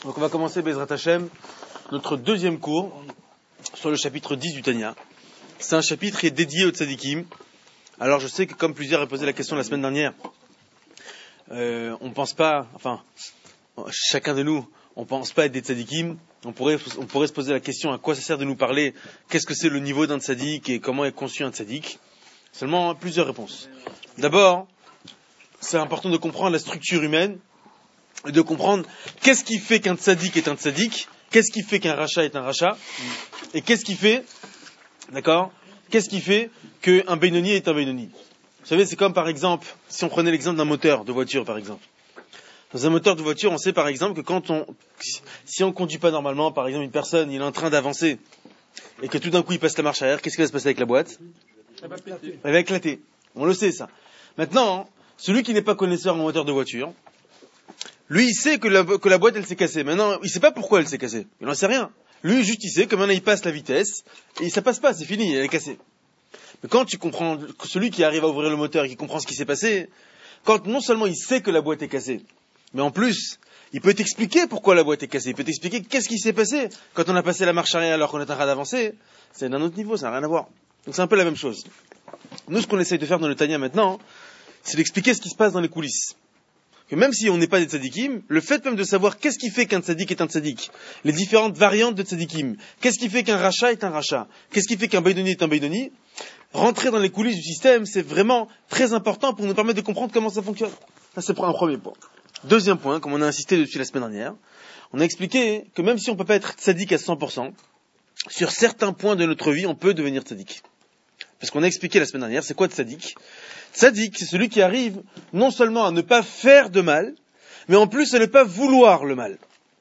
Donc on va commencer Bezrat Hashem, notre deuxième cours sur le chapitre 10 du Tanya. C'est un chapitre qui est dédié aux tzadikim. Alors je sais que comme plusieurs ont posé la question la semaine dernière, on pense pas, enfin chacun de nous, on pense pas être des tzadikim. On pourrait se poser la question à quoi ça sert de nous parler, qu'est-ce que c'est le niveau d'un tzadik et comment est conçu un tzadik. Seulement plusieurs réponses. D'abord, c'est important de comprendre la structure humaine et de comprendre qu'est-ce qui fait qu'un tzadik est un tzadik, qu'est-ce qui fait qu'un rachat est un rachat, et qu'est-ce qui fait, d'accord, qu'est-ce qui fait qu'un Benoni est un Benoni. Vous savez, c'est comme par exemple, si on prenait l'exemple d'un moteur de voiture par exemple. Dans un moteur de voiture, on sait par exemple que si on conduit pas normalement, par exemple une personne, il est en train d'avancer, et que tout d'un coup il passe la marche arrière, qu'est-ce qui va se passer avec la boîte? Elle va éclater. On le sait ça. Maintenant, celui qui n'est pas connaisseur en moteur de voiture, lui, il sait que la boîte, elle s'est cassée. Maintenant, il sait pas pourquoi elle s'est cassée. Il n'en sait rien. Lui, juste, il sait que maintenant, il passe la vitesse, et ça passe pas, c'est fini, elle est cassée. Mais quand tu comprends, celui qui arrive à ouvrir le moteur et qui comprend ce qui s'est passé, quand non seulement il sait que la boîte est cassée, mais en plus, il peut t'expliquer pourquoi la boîte est cassée. Il peut t'expliquer qu'est-ce qui s'est passé quand on a passé la marche arrière alors qu'on est en train d'avancer. C'est d'un autre niveau, ça n'a rien à voir. Donc c'est un peu la même chose. Nous, ce qu'on essaye de faire dans le Tanya maintenant, c'est d'expliquer ce qui se passe dans les coulisses. Que même si on n'est pas des tzadikim, le fait même de savoir qu'est-ce qui fait qu'un tzadik est un tzadik, les différentes variantes de tzadikim, qu'est-ce qui fait qu'un rachat est un rachat, qu'est-ce qui fait qu'un beidoni est un beidoni, rentrer dans les coulisses du système, c'est vraiment très important pour nous permettre de comprendre comment ça fonctionne. Ça, c'est un premier point. Deuxième point, comme on a insisté dessus la semaine dernière, on a expliqué que même si on ne peut pas être tzadik à 100%, sur certains points de notre vie, on peut devenir tzadik. Parce qu'on a expliqué la semaine dernière, c'est quoi tzadik? Tzadik, c'est celui qui arrive non seulement à ne pas faire de mal, mais en plus à ne pas vouloir le mal.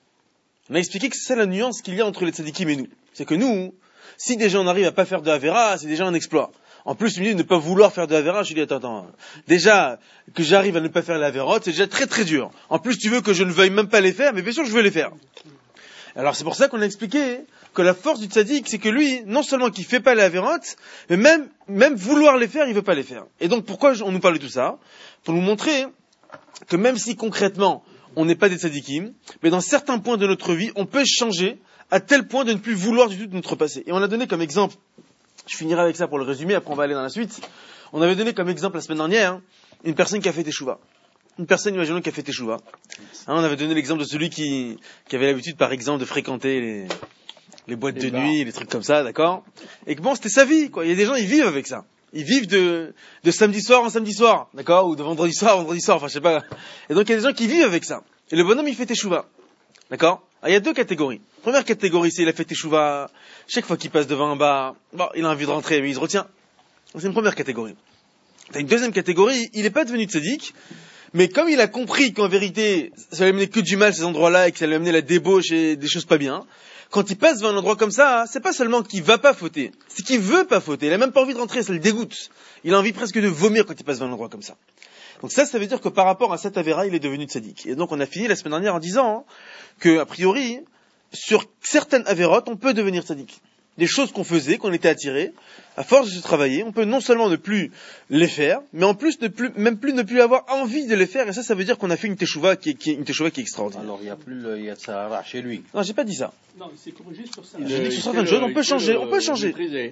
On a expliqué que c'est ça la nuance qu'il y a entre les tzadikim et nous. C'est que nous, si déjà on arrive à pas faire de Havera, c'est déjà un exploit. En plus, tu me dis de ne pas vouloir faire de Havera, je lui dis attends, déjà que j'arrive à ne pas faire la Haverot, c'est déjà très très dur. En plus, tu veux que je ne veuille même pas les faire, mais bien sûr que je veux les faire. Alors c'est pour ça qu'on a expliqué que la force du tzaddik, c'est que lui, non seulement qu'il fait pas les Haverot, mais même vouloir les faire, il veut pas les faire. Et donc pourquoi on nous parle de tout ça? Pour nous montrer que même si concrètement on n'est pas des tzaddikim, mais dans certains points de notre vie, on peut changer à tel point de ne plus vouloir du tout de notre passé. Et on a donné comme exemple, je finirai avec ça pour le résumer, après on va aller dans la suite. On avait donné comme exemple la semaine dernière, une personne qui a fait teshuva. Une personne, imaginons, qui a fait teshuva. On avait donné l'exemple de celui qui avait l'habitude, par exemple, de fréquenter les boîtes de nuit, les trucs comme ça, d'accord? Et que bon, c'était sa vie, quoi. Il y a des gens, ils vivent avec ça. Ils vivent de samedi soir en samedi soir, d'accord? Ou de vendredi soir en vendredi soir, enfin, je sais pas. Et donc, il y a des gens qui vivent avec ça. Et le bonhomme, il fait teshuva. D'accord? Alors, il y a deux catégories. Première catégorie, c'est il a fait teshuva. Chaque fois qu'il passe devant un bar, bon, il a envie de rentrer, mais il se retient. C'est une première catégorie. T'as une deuxième catégorie, il n'est pas devenu tzaddik, mais comme il a compris qu'en vérité, ça lui amener que du mal ces endroits-là et que ça lui amener la débauche et des choses pas bien, quand il passe devant un endroit comme ça, c'est pas seulement qu'il va pas fauter, c'est qu'il veut pas fauter. Il a même pas envie de rentrer, ça le dégoûte. Il a envie presque de vomir quand il passe devant un endroit comme ça. Donc ça veut dire que par rapport à cette avéra, il est devenu tzaddik. Et donc on a fini la semaine dernière en disant que, a priori, sur certaines avérotes, on peut devenir tzaddik. Des choses qu'on faisait, qu'on était attiré, à force de se travailler, on peut non seulement ne plus les faire, mais en plus ne plus avoir envie de les faire. Et ça veut dire qu'on a fait une teshuva qui est extraordinaire. Alors il n'y a plus le Yatzahara chez lui. Non, j'ai pas dit ça. Non, il s'est corrigé sur ça. J'ai dit que sur certaines choses, on peut changer. On peut changer.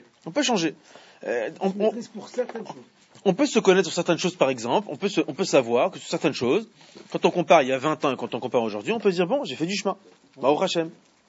Pour certaines choses. On peut se connaître sur certaines choses, par exemple. On peut savoir que sur certaines choses, quand on compare il y a 20 ans et quand on compare aujourd'hui, on peut se dire bon, j'ai fait du chemin. Baruch Hashem.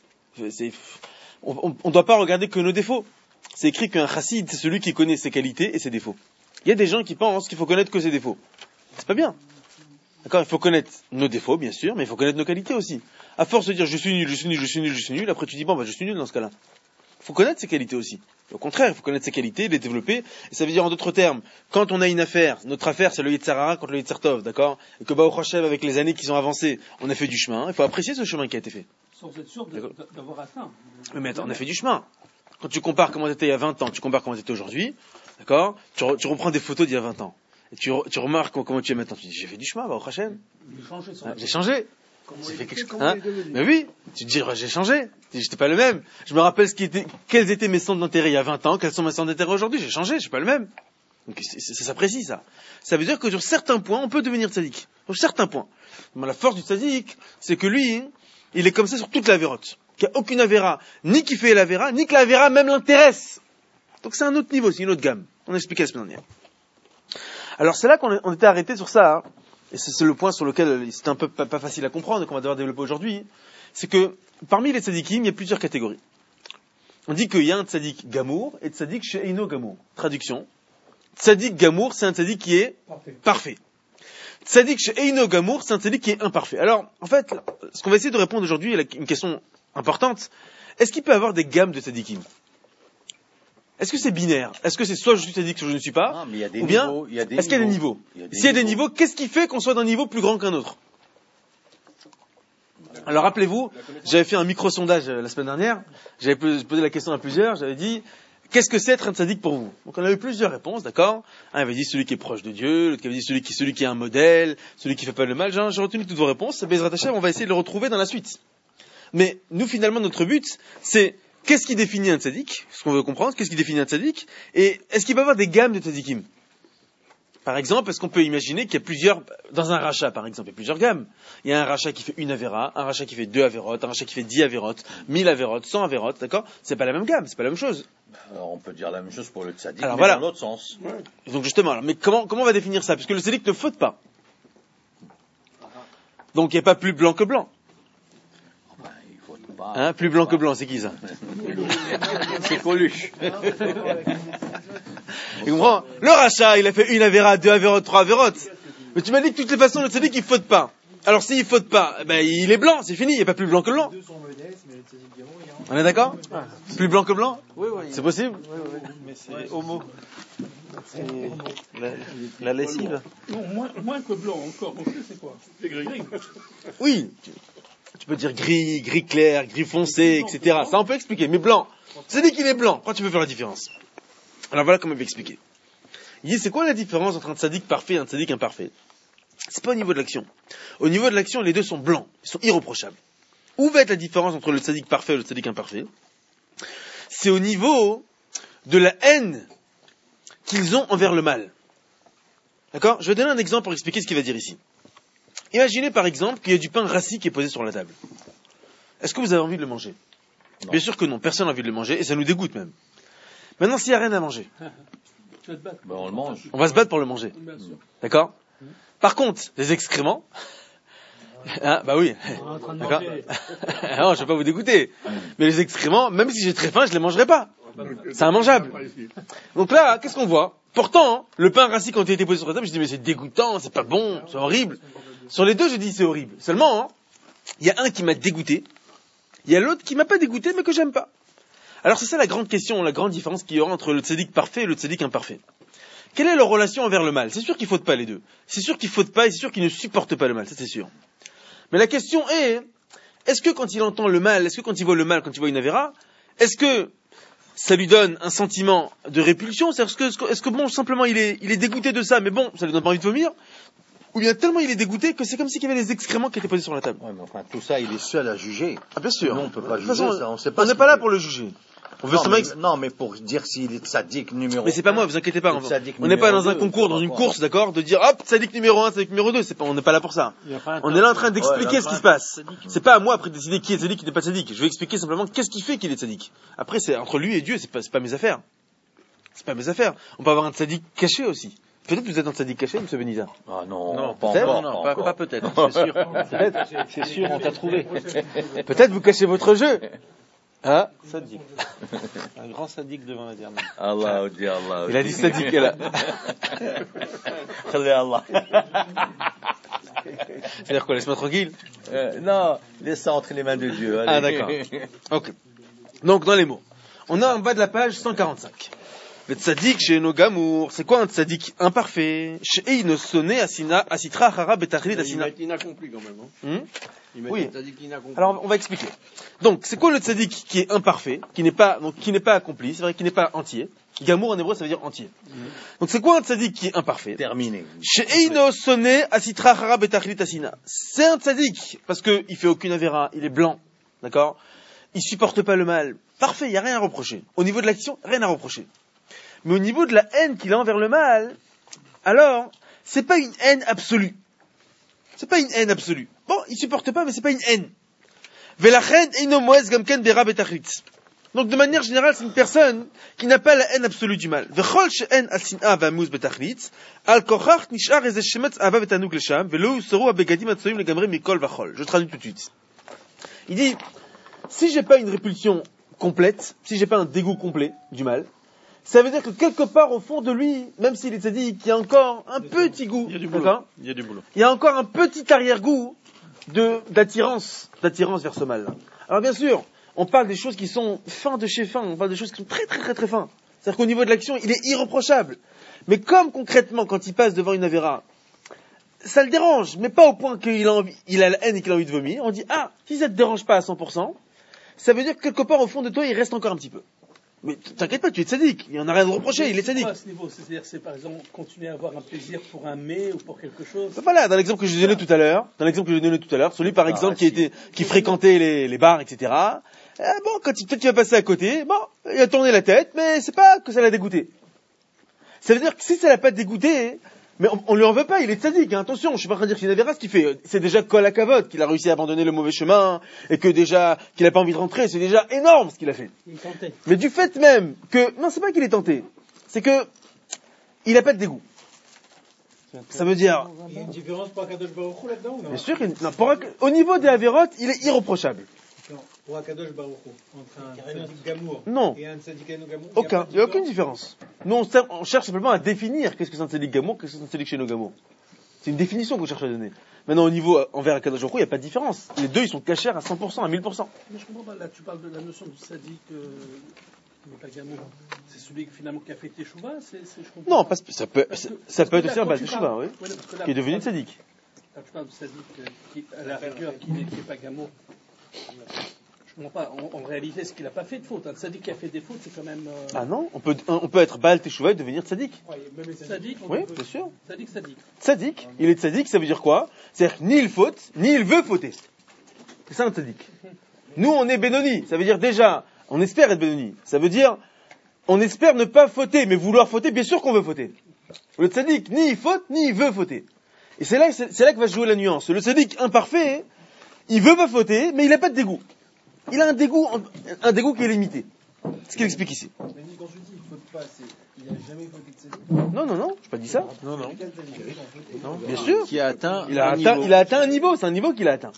On ne doit pas regarder que nos défauts. C'est écrit qu'un chassid, c'est celui qui connaît ses qualités et ses défauts. Il y a des gens qui pensent qu'il faut connaître que ses défauts. C'est pas bien. D'accord, il faut connaître nos défauts, bien sûr, mais il faut connaître nos qualités aussi. À force de dire je suis nul, après tu dis bon, je suis nul dans ce cas-là. Il faut connaître ses qualités aussi. Au contraire, il faut connaître ses qualités, les développer. Et ça veut dire en d'autres termes, quand on a une affaire, notre affaire c'est le Yetzirah contre le Yetzirtov, d'accord? Et que Baruch Hashem, avec les années qui ont avancé, on a fait du chemin. Il faut apprécier ce chemin qui a été fait. Sans être sûr d'avoir atteint. Mais attends, on a fait du chemin. Quand tu compares comment tu étais il y a 20 ans, tu compares comment tu étais aujourd'hui, d'accord? Tu reprends des photos d'il y a 20 ans. Et tu remarques comment tu es maintenant. Tu dis, j'ai fait du chemin, Baruch Hashem. J'ai changé. J'ai fait quelque chose. Mais oui, tu te dis, j'ai changé. J'étais pas le même. Je me rappelle quels étaient mes centres d'intérêt il y a 20 ans, quels sont mes centres d'intérêt aujourd'hui. J'ai changé, je suis pas le même. Donc ça s'apprécie ça. Ça veut dire que sur certains points, on peut devenir tzaddik. Sur certains points. Mais la force du tzaddik, c'est que lui, il est comme ça sur toute la vérote. Qu'il n'y a aucune avéra, ni qui fait l'avéra, ni que l'avéra même l'intéresse. Donc c'est un autre niveau, c'est une autre gamme. On a expliqué la semaine dernière. Alors c'est là qu'on était arrêté sur ça, hein. Et c'est le point sur lequel c'est un peu pas facile à comprendre et qu'on va devoir développer aujourd'hui. C'est que parmi les tzadikim, il y a plusieurs catégories. On dit qu'il y a un tzadik gamour et tzadik she'eino gamour. Traduction. Tzadik gamour, c'est un tzadik qui est parfait. Tzadik she'eino gamour, c'est un tzadik qui est imparfait. Alors, en fait, ce qu'on va essayer de répondre aujourd'hui est une question importante. Est-ce qu'il peut y avoir des gammes de tzadikim? Est-ce que c'est binaire? Est-ce que c'est soit je suis tzadik, soit je ne suis pas? Non, mais il y a des ou bien, niveaux, est-ce qu'il y a des niveaux? S'il y a des niveaux, qu'est-ce qui fait qu'on soit d'un niveau plus grand qu'un autre? Alors rappelez-vous, j'avais fait un micro-sondage la semaine dernière, j'avais posé la question à plusieurs, j'avais dit, qu'est-ce que c'est être un tzaddik pour vous? Donc on a eu plusieurs réponses, d'accord? Un avait dit celui qui est proche de Dieu, l'autre avait dit celui qui est un modèle, celui qui fait pas le mal. J'ai retenu toutes vos réponses, Bezrat Hashem, on va essayer de le retrouver dans la suite. Mais nous finalement notre but, c'est qu'est-ce qui définit un tzaddik? Ce qu'on veut comprendre, qu'est-ce qui définit un tzaddik? Et est-ce qu'il peut y avoir des gammes de tzaddikim? Par exemple, est-ce qu'on peut imaginer qu'il y a plusieurs, dans un rachat par exemple, il y a plusieurs gammes. Il y a un rachat qui fait une avéra, un rachat qui fait 2 avérotes, un rachat qui fait 10 avérotes, 1000 avérotes, 100 avérotes, d'accord? C'est pas la même gamme, c'est pas la même chose. Alors on peut dire la même chose pour le tzaddik, Alors, mais voilà. dans l'autre sens. Donc justement, alors, mais comment on va définir ça? Puisque le tzaddik ne faute pas. Donc il n'y a pas plus blanc que blanc. Il faut pas. Hein, plus blanc que blanc, c'est qui ça? C'est Coluche. Tu comprends? Le rachat, il a fait une avéra, 2 avérotes, 3 avérotes. Mais tu m'as dit que de toutes les façons, le tzaddik, il faute pas. Alors s'il faute pas, ben il est blanc, c'est fini, il n'y a pas plus blanc que blanc. On est d'accord? Plus blanc que blanc? Oui, oui. C'est possible? Oui, mais c'est homo. C'est la lessive. Non, moins que blanc encore. On sait c'est quoi? C'est gris-gris. Oui. Tu peux dire gris, gris clair, gris foncé, etc. Ça on peut expliquer, mais blanc. C'est dit qu'il est blanc. Quand tu peux faire la différence? Alors voilà comment il va expliquer. Il dit c'est quoi la différence entre un tzaddik parfait et un tzaddik imparfait? C'est pas au niveau de l'action. Au niveau de l'action, les deux sont blancs, ils sont irréprochables. Où va être la différence entre le tzaddik parfait et le tzaddik imparfait? C'est au niveau de la haine qu'ils ont envers le mal. D'accord? Je vais donner un exemple pour expliquer ce qu'il va dire ici. Imaginez par exemple qu'il y a du pain rassis qui est posé sur la table. Est-ce que vous avez envie de le manger? Non. Bien sûr que non, personne n'a envie de le manger et ça nous dégoûte même. Maintenant, s'il n'y a rien à manger, Tu vas te battre. Ben, on le mange. on va se battre pour le manger. Bien sûr. D'accord? Par contre, les excréments, hein, bah oui, On est en train de d'accord? manger. Non, je vais pas vous dégoûter. Mais les excréments, même si j'ai très faim, je les mangerai pas. C'est immangeable. Donc là, qu'est-ce qu'on voit? Pourtant, le pain rassis quand il a été posé sur la table, je dis mais c'est dégoûtant, c'est pas bon, c'est horrible. Sur les deux, je dis c'est horrible. Seulement, hein, il y a un qui m'a dégoûté, il y a l'autre qui m'a pas dégoûté mais que j'aime pas. Alors c'est ça la grande question, la grande différence qu'il y aura entre le tzaddik parfait et le tzaddik imparfait. Quelle est leur relation envers le mal? C'est sûr qu'ils ne fautent pas les deux. C'est sûr qu'ils ne fautent pas et c'est sûr qu'ils ne supportent pas le mal, ça c'est sûr. Mais la question est-ce que quand il entend le mal, est-ce que quand il voit le mal, quand il voit une avéra, est-ce que ça lui donne un sentiment de répulsion? Est-ce que bon, simplement il est dégoûté de ça, mais bon, ça lui donne pas envie de vomir? Ou bien tellement il est dégoûté que c'est comme s'il y avait les excréments qui étaient posés sur la table. Ouais, mais enfin, tout ça, il est seul à juger. Ah bien sûr. Nous, on peut pas De toute juger façon, ça, on sait pas on ce n'est pas qu'il là fait. pour le juger. On veut Non, seulement mais, non, mais pour dire s'il est tzaddik numéro Mais c'est pas 1, moi, vous inquiétez pas. le tzaddik On n'est pas numéro dans un 2, concours, dans ça une va course, d'accord, de dire hop, tzaddik numéro 1, tzaddik numéro 2. On n'est pas là pour ça. On est là en train d'expliquer ce qui se passe. C'est pas à moi après de décider qui est tzaddik, qui n'est pas tzaddik. Je vais expliquer simplement qu'est-ce qui fait qu'il est tzaddik. Après, c'est entre lui et Dieu, c'est pas mes affaires. C'est pas mes affaires. On peut avoir un tzaddik caché aussi. Peut-être que vous êtes un tzaddik caché, M. Beniza. Ah non, Non, pas peut-être, encore. non, pas pas encore. peut-être, c'est sûr. C'est sûr, on t'a trouvé. Peut-être vous cachez votre jeu. Hein? Sadique. Un grand sadique devant l'éternel. Allah, Dieu, Allah. Il a dit tzaddik, là. Khalli Allah. C'est-à-dire quoi, laisse-moi tranquille? Non, laisse ça entre les mains de Dieu. Allez. Ah, d'accord. Ok. Donc, dans les mots. On a en bas de la page 145. Le tzaddik chez nos gamour, c'est quoi un tzaddik imparfait? Chez Einosone asitra hara betachlit Il asina. m'a été inaccompli quand même. Hein. Il m'a Oui. été dit qu'il inaccompli. Alors, on va expliquer. Donc, c'est quoi le tzaddik qui est imparfait, qui n'est pas accompli, c'est vrai, qui n'est pas entier. Gamour en hébreu, ça veut dire entier. Donc, c'est quoi un tzaddik qui est imparfait? Terminé. Chez Einosone asitra hara betachlit asina. C'est un tzaddik, parce qu'il fait aucune avéra, il est blanc. D'accord? Il supporte pas le mal. Parfait, il n'y a rien à reprocher. Au niveau de l'action, rien à reprocher. Mais au niveau de la haine qu'il a envers le mal, alors, c'est pas une haine absolue. C'est pas une haine absolue. Bon, il supporte pas, mais c'est pas une haine. Velachen eino moez gamken bera betachlit. Donc de manière générale, c'est une personne qui n'a pas la haine absolue du mal. Vechol she'en asin'a va'amuz betachlit, al kochach nishar eze shemetz ava betanug lesham, velo useru abegadim atsoyim legamre mikol vachol. Je traduis tout de suite. Il dit, si j'ai pas une répulsion complète, si j'ai pas un dégoût complet du mal, ça veut dire que quelque part au fond de lui, même s'il est tzaddik, il y a encore un petit goût. Il y a du boulot. D'accord ? Il y a du boulot. Il y a encore un petit arrière-goût d'attirance vers ce mal. Alors bien sûr, on parle des choses qui sont fins de chez fin, on parle des choses qui sont très très très très fins. C'est-à-dire qu'au niveau de l'action, il est irréprochable. Mais comme concrètement, quand il passe devant une avéra, ça le dérange, mais pas au point qu'il a la haine et qu'il a envie de vomir, on dit, ah, si ça te dérange pas à 100%, ça veut dire que quelque part au fond de toi, il reste encore un petit peu. Mais t'inquiète pas, tu es tzaddik, il n'y en a rien à reprocher, il est tzaddik. À ce niveau, c'est-à-dire, c'est par exemple continuer à avoir un plaisir pour un mets ou pour quelque chose. Voilà, dans l'exemple que je donnais tout à l'heure, celui par exemple qui fréquentait les bars, etc. Bon, quand peut-être qu'il va passer à côté, bon, il a tourné la tête, mais c'est pas que ça l'a dégoûté. Ça veut dire que si ça l'a pas dégoûté, mais on lui en veut pas, il est tzaddik, hein, attention, je suis pas en train de dire qu'il n'avait rien, ce qu'il fait, c'est déjà kol hakavod, qu'il a réussi à abandonner le mauvais chemin, et que déjà, qu'il a pas envie de rentrer, c'est déjà énorme ce qu'il a fait. Il est tenté. Mais du fait même que, non, c'est pas qu'il est tenté, c'est que, il a pas de dégoût. Ça veut dire, Il y a une différence pour Akadosh Baruch Hu là-dedans ou non? bien sûr, au niveau des avérotes, il est irréprochable. Non, pour Akadosh Baruch Hu, entre un tzaddik gamour Non. et un tzaddik no gamour, Il n'y a aucune différence. Nous, on cherche simplement à définir qu'est-ce que c'est un tzaddik gamour, qu'est-ce que c'est un tzaddik sheno gamour. C'est une définition qu'on cherche à donner. Maintenant, au niveau envers Akadosh Baruch Hu, il n'y a pas de différence. Les deux, ils sont cachers à 100%, à 1000%. Mais je comprends pas, là tu parles de la notion du sadique, qui n'est pas gamin. C'est celui finalement qui a fait Teshuvah, je comprends. Non, ça peut être aussi un bal teshuva, oui. Oui, parce que là, Qui est devenu tzaddik. Quand tu parles de sadique, qui, à la rigueur, qui n'est pas gamin, je comprends pas. En réalité, ce qu'il n'a pas fait de faute. Un tzaddik qui a fait des fautes, c'est quand même. Ah non, on peut être bal teshuva et devenir tzaddik. Sadique, Oui, bien sûr. Sadique. Tzaddik, il est tzaddik, ça veut dire quoi? C'est-à-dire ni il faute, ni il veut fauter. C'est ça un tzaddik. Nous, on est Benoni. Ça veut dire déjà, on espère être Benoni. Ça veut dire, on espère ne pas fauter, mais vouloir fauter, bien sûr qu'on veut fauter. Le tzaddik, ni il faute, ni il veut fauter. Et c'est là que va se jouer la nuance. Le tzaddik imparfait, il veut pas fauter, mais il n'a pas de dégoût. Il a un dégoût qui est limité. C'est ce qu'il explique ici. Mais quand je dis il ne faute pas, c'est il n'a jamais fauté de tzaddik. Non, j'ai pas dit ça. Non. Non, bien sûr. Qui a atteint Il a atteint un niveau, c'est un niveau qu'il a atteint.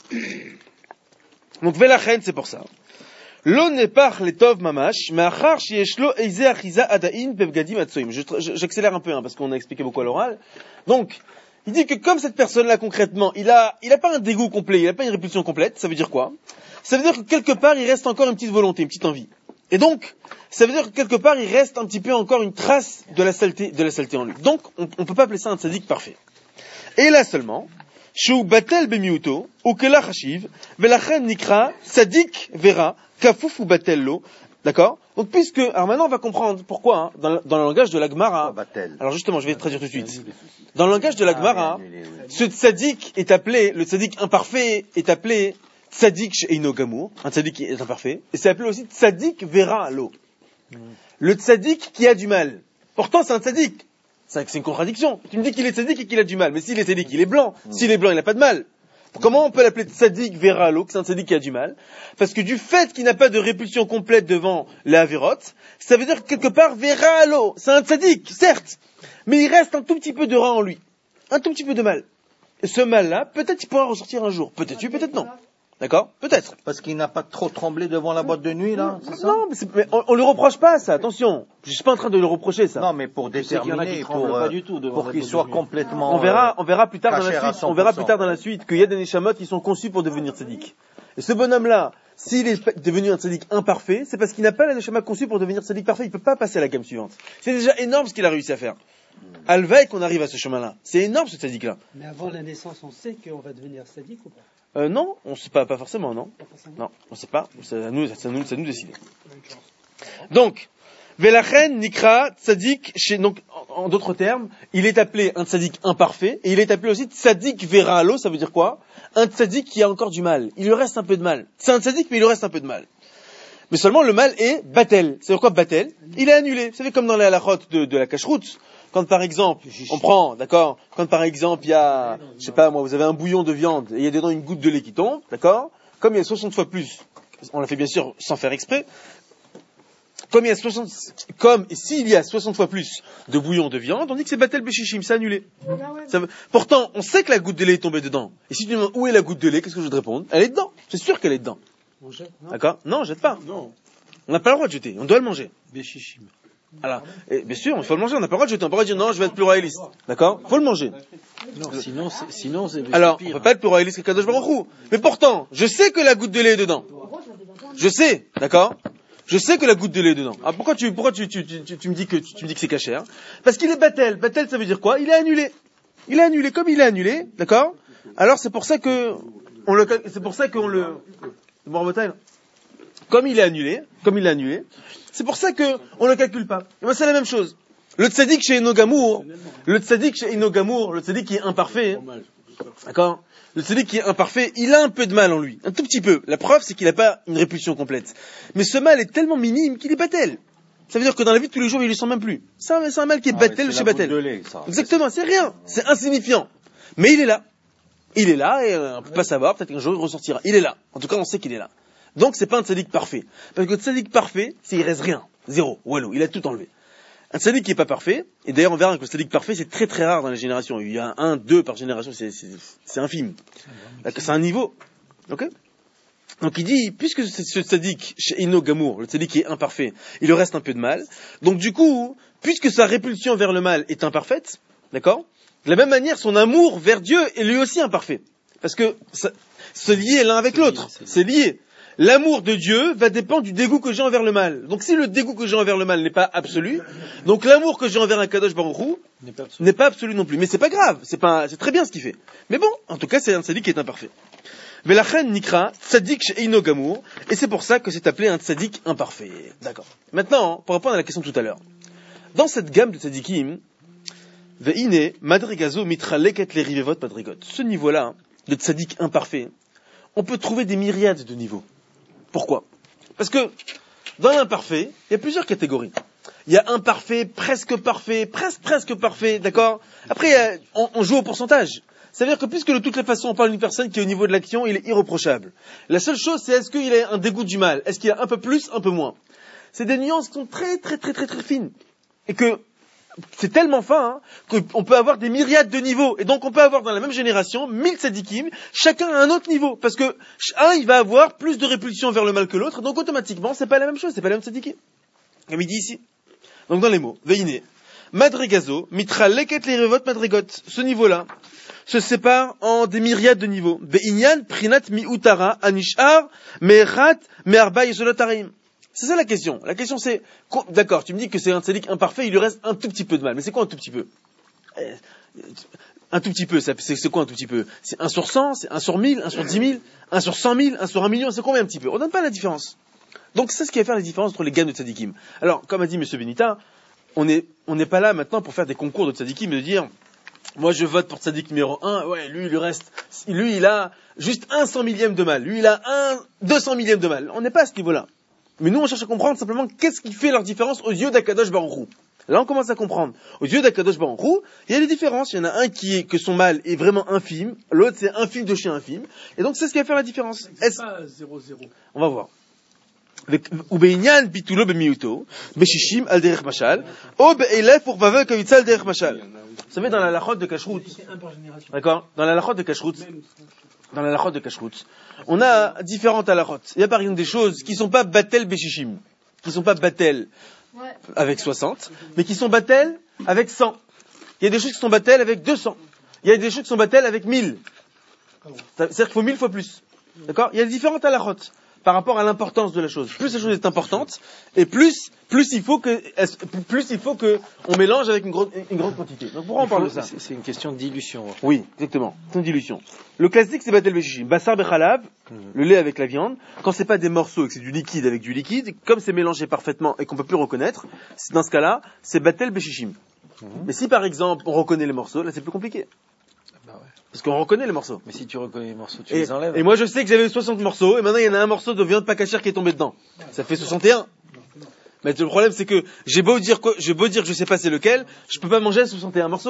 Donc, Velachen, c'est pour ça. Lo nepach letov mamash, ma'achar shieshlo eize achiza adain bevgadim atsoim. J'accélère un peu, parce qu'on a expliqué beaucoup à l'oral. Donc, il dit que comme cette personne-là, concrètement, il a pas un dégoût complet, il a pas une répulsion complète, ça veut dire quoi? Ça veut dire que quelque part, il reste encore une petite volonté, une petite envie. Et donc, ça veut dire que quelque part, il reste un petit peu encore une trace de la saleté en lui. Donc, on peut pas appeler ça un tzaddik parfait. Et là seulement, Shu batel bemiuto, ou kela chashiv, velachen nikra, tzaddik vera, kafuf ou batel lo. D'accord? Donc, alors maintenant, on va comprendre pourquoi, hein, dans le langage de la Gemara. Alors justement, je vais traduire tout de suite. Dans le langage de la Gemara, ce tzaddik le tzaddik imparfait est appelé tzaddik she'eino gamour, un tzaddik qui est imparfait, et c'est appelé aussi tzaddik vera lo. Le tzaddik qui a du mal. Pourtant, c'est un tzaddik. C'est une contradiction. Tu me dis qu'il est tzaddik et qu'il a du mal. Mais s'il est tzaddik, il est blanc. S'il est blanc, il n'a pas de mal. Comment on peut l'appeler tzaddik vera lo, que c'est un tzaddik qui a du mal? Parce que du fait qu'il n'a pas de répulsion complète devant la avérote, ça veut dire que quelque part, vera lo, c'est un tzaddik, certes. Mais il reste un tout petit peu de rat en lui. Un tout petit peu de mal. Et ce mal-là, peut-être il pourra ressortir un jour. Peut-être oui, peut-être non. D'accord? Peut-être. Parce qu'il n'a pas trop tremblé devant la boîte de nuit, là, c'est ça? Non, mais on lui reproche pas ça, attention. Je suis pas en train de lui reprocher ça. Non, mais pour déterminer, pour qu'il soit complètement... On verra plus tard dans la suite, on verra plus tard dans la suite qu'il y a des neshamot qui sont conçus pour devenir tzaddik. Et ce bonhomme-là, s'il est devenu un tzaddik imparfait, c'est parce qu'il n'a pas la neshama conçue pour devenir tzaddik parfait. Il peut pas passer à la gamme suivante. C'est déjà énorme ce qu'il a réussi à faire. Alvaï qu'on arrive à ce chemin-là. C'est énorme ce tzaddik-là. Mais avant la naissance, on sait qu'on va devenir sadique ou pas? Non, on sait pas forcément, non. Pas forcément. Non, on sait pas. C'est à nous décider. Donc, Velachen Nikra Tzadik, donc, en d'autres termes, il est appelé un tzadik imparfait, et il est appelé aussi tzadik veralo, ça veut dire quoi? Un tzadik qui a encore du mal. Il lui reste un peu de mal. C'est un tzadik, mais il lui reste un peu de mal. Mais seulement le mal est batel. C'est quoi batel? Il est annulé. Vous savez, comme dans la halachot de la cacheroute. Quand par exemple, on prend, d'accord, quand par exemple il y a, je sais pas moi, vous avez un bouillon de viande et il y a dedans une goutte de lait qui tombe, d'accord, comme il y a 60 fois plus, on l'a fait bien sûr sans faire exprès, s'il y a 60 fois plus de bouillon de viande, on dit que c'est batel béchichim, c'est annulé. Pourtant, on sait que la goutte de lait est tombée dedans. Et si tu me demandes où est la goutte de lait, qu'est-ce que je vais te répondre? Elle est dedans. C'est sûr qu'elle est dedans. On jette, non? D'accord? Non, on jette pas. Non. On n'a pas le droit de jeter. On doit le manger. Béchichim. Alors, et bien sûr, il faut le manger. On n'a pas le droit de jeter. On n'a pas le droit de dire non, je vais être plus royaliste. D'accord? Faut le manger. Non, sinon c'est Alors, pire. on peut pas être plus royaliste que Kadosh Baruch Hu. Mais pourtant, je sais que la goutte de lait est dedans. Je sais, d'accord? Je sais que la goutte de lait est dedans. Ah, pourquoi tu me dis que c'est cachère? Parce qu'il est batel. Batel, ça veut dire quoi? Il est annulé. Il est annulé. Comme il est annulé, d'accord? Alors, c'est pour ça que bon, Botaï, comme il est annulé, c'est pour ça que on le calcule pas. Et moi, c'est la même chose. Le tzaddik chez Enogamour, le tzaddik qui est imparfait, d'accord? Le tzaddik qui est imparfait, il a un peu de mal en lui, un tout petit peu. La preuve, c'est qu'il n'a pas une répulsion complète. Mais ce mal est tellement minime qu'il est batel. Ça veut dire que dans la vie de tous les jours, il ne le sent même plus. C'est un mal qui est batel chez batel. Exactement, c'est rien, c'est insignifiant. Mais il est là. Il est là et on ne peut pas savoir, peut-être qu'un jour il ressortira. Il est là. En tout cas, on sait qu'il est là. Donc, c'est pas un tzaddik parfait. Parce que le tzaddik parfait, c'est il reste rien. Zéro. Walou. Il a tout enlevé. Un tzaddik qui est pas parfait, et d'ailleurs, on verra que le tzaddik parfait, c'est très très rare dans les générations. Il y a 1, 2 par génération, c'est infime. C'est un niveau. Ok? Donc, il dit, puisque ce tzaddik, chez Ino Gamour, le tzaddik qui est imparfait, il lui reste un peu de mal. Donc, du coup, puisque sa répulsion vers le mal est imparfaite, d'accord? De la même manière, son amour vers Dieu est lui aussi imparfait. Parce que c'est lié l'un avec l'autre. C'est lié. L'amour de Dieu va dépendre du dégoût que j'ai envers le mal. Donc si le dégoût que j'ai envers le mal n'est pas absolu, donc l'amour que j'ai envers un Kadosh Baruch Hu n'est pas absolu non plus. Mais c'est pas grave, c'est très bien ce qu'il fait. Mais bon, en tout cas, c'est un tzaddik qui est imparfait. Velachem nikra tzaddik she'eino gamour, et c'est pour ça que c'est appelé un tzaddik imparfait. D'accord. Maintenant, pour répondre à la question de tout à l'heure, dans cette gamme de tzaddikim, ve'ine madrigazo mitra leket le rivevot madrigot. Ce niveau-là, de tzaddik imparfait, on peut trouver des myriades de niveaux. Pourquoi? Parce que dans l'imparfait, il y a plusieurs catégories. Il y a imparfait, presque parfait, presque parfait, d'accord? Après, on joue au pourcentage. Ça veut dire que puisque de toutes les façons on parle d'une personne qui est au niveau de l'action, il est irréprochable. La seule chose, c'est est-ce qu'il a un dégoût du mal? Est-ce qu'il a un peu plus, un peu moins? C'est des nuances qui sont très fines. Et que c'est tellement fin qu'on peut avoir des myriades de niveaux. Et donc on peut avoir dans la même génération 1000 tzadikim, chacun à un autre niveau. Parce que un, il va avoir plus de répulsion vers le mal que l'autre, donc automatiquement, c'est pas la même chose, c'est pas la même tzadikim. Comme il dit ici. Donc dans les mots, veine, madrigazo, mitra leket lerevot madrigot. Ce niveau-là se sépare en des myriades de niveaux. Ve'inyan prinat mi'utara anishar me'erat me'arba yesolotarim. C'est ça la question. La question c'est, d'accord, tu me dis que c'est un tzaddik imparfait, il lui reste un tout petit peu de mal. Mais c'est quoi un tout petit peu? Un tout petit peu, c'est quoi un tout petit peu? C'est 1 sur 100, c'est 1 sur 1000, 1 sur 10 000, 1 sur 100 000, 1 sur 1 million, c'est combien un petit peu? On donne pas la différence. Donc c'est ce qui va faire la différence entre les gammes de tzaddikim. Alors, comme a dit M. Benita, on n'est pas là maintenant pour faire des concours de tzaddikim et de dire, moi je vote pour tzaddik numéro 1, ouais, lui il a juste 1 100 millième de mal, lui il a 1 200 millième de mal. On n'est pas à ce niveau-là. Mais nous, on cherche à comprendre simplement qu'est-ce qui fait leur différence aux yeux d'Akadosh Baruch Hu. Là, on commence à comprendre. Aux yeux d'Akadosh Baruch Hu, il y a des différences. Il y en a un que son mal est vraiment infime, l'autre c'est infime de chez infime. Et donc, c'est ce qui va faire la différence. C'est pas 0-0. On va voir. Ubeinyan bitulo bemiuto, beshishim al derech mashal, ou be'elef pour baveu kavitza al derech mashal. Vous savez, dans la lachot de Kashrut, d'accord? Dans la lachot de Kashrut, on a différentes halachot. Il y a par exemple des choses qui sont pas batel beshishim, qui sont pas batel avec 60, mais qui sont batel avec 100. Il y a des choses qui sont batel avec 200. Il y a des choses qui sont batel avec 1000. C'est-à-dire qu'il faut 1000 fois plus. D'accord? Il y a différentes halachot par rapport à l'importance de la chose. Plus la chose est importante, et plus il faut que on mélange avec une grande quantité. Donc pourquoi on parle de ça? C'est une question de dilution. Oui, exactement. C'est une dilution. Le classique, c'est batel beshishim. Bassar bechalav, le lait avec la viande. Quand c'est pas des morceaux et que c'est du liquide avec du liquide, comme c'est mélangé parfaitement et qu'on peut plus reconnaître, dans ce cas-là, c'est batel beshishim. Mais si par exemple, on reconnaît les morceaux, là c'est plus compliqué. Parce qu'on reconnaît les morceaux. Mais si tu reconnais les morceaux, tu les enlèves. Et moi je sais que j'avais 60 morceaux, et maintenant il y en a un morceau de viande pas cachère qui est tombé dedans. Ça fait 61. Mais le problème c'est que j'ai beau dire que je sais pas c'est lequel, je peux pas manger 61 morceaux.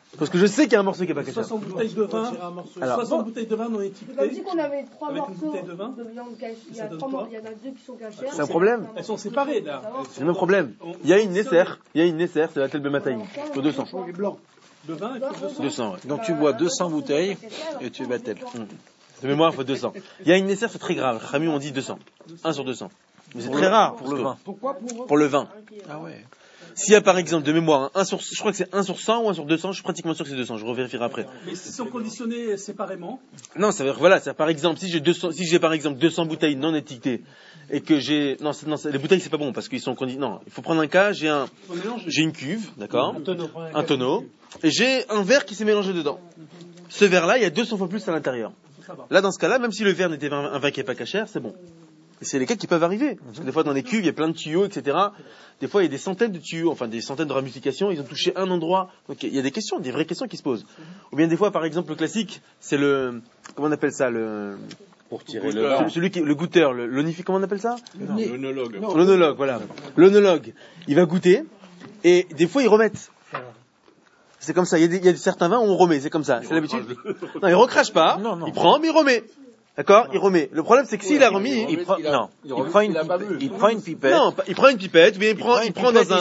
Parce que je sais qu'il y a un morceau qui n'est pas caché. 60 bouteilles de vin. Alors, 60 bouteilles de vin non étiquetées. On a dit qu'on avait 3 avec morceaux une bouteille de vin. de viande cachée. Il y en a 2 qui sont cachés. C'est un problème. Elles sont séparées, là. C'est le même problème. Il y a une Nesser, c'est la Tel Bemataïm. Il faut 200. De vin et puis 200. 200, ouais. Donc tu bois 200 bouteilles et tu battelles. De mémoire, il faut 200. Il y a une Nesser, c'est très grave. Rami, on dit 200. 1 sur 200. Mais c'est très rare pour le vin. Pour le vin. Ah ouais. S'il y a par exemple de mémoire, je crois que c'est 1 sur 100 ou 1 sur 200, je suis pratiquement sûr que c'est 200, je revérifierai après. Mais s'ils sont conditionnés séparément? Non, ça veut dire, voilà, par exemple, si j'ai par exemple 200 bouteilles non étiquetées, et que j'ai, non, les bouteilles c'est pas bon, parce qu'ils sont conditionnés, non, il faut prendre un cas, j'ai une cuve, d'accord? Un tonneau, et j'ai un verre qui s'est mélangé dedans. Ce verre-là, il y a 200 fois plus à l'intérieur. Là, dans ce cas-là, même si le verre n'était un vin qui n'est pas cachère, c'est bon. Et c'est les cas qui peuvent arriver. Parce que des fois, dans les cuves, il y a plein de tuyaux, etc. Des fois, il y a des centaines de tuyaux, enfin, des centaines de ramifications. Ils ont touché un endroit. Donc, il y a des questions, des vraies questions qui se posent. Ou bien, des fois, par exemple, le classique, c'est comment on appelle ça, pour tirer le vin. Le goûteur, comment on appelle ça? L'œnologue. L'œnologue, voilà. L'œnologue, il va goûter, et des fois, ils remettent. C'est comme ça. Il y a certains vins où on remet, c'est comme ça. C'est l'habitude. Non, il recrache pas. Non. Il prend, mais il remet. D'accord? Il remet. Le problème, c'est que s'il a remis, il prend une pipette. Non, il prend une pipette, mais il prend dans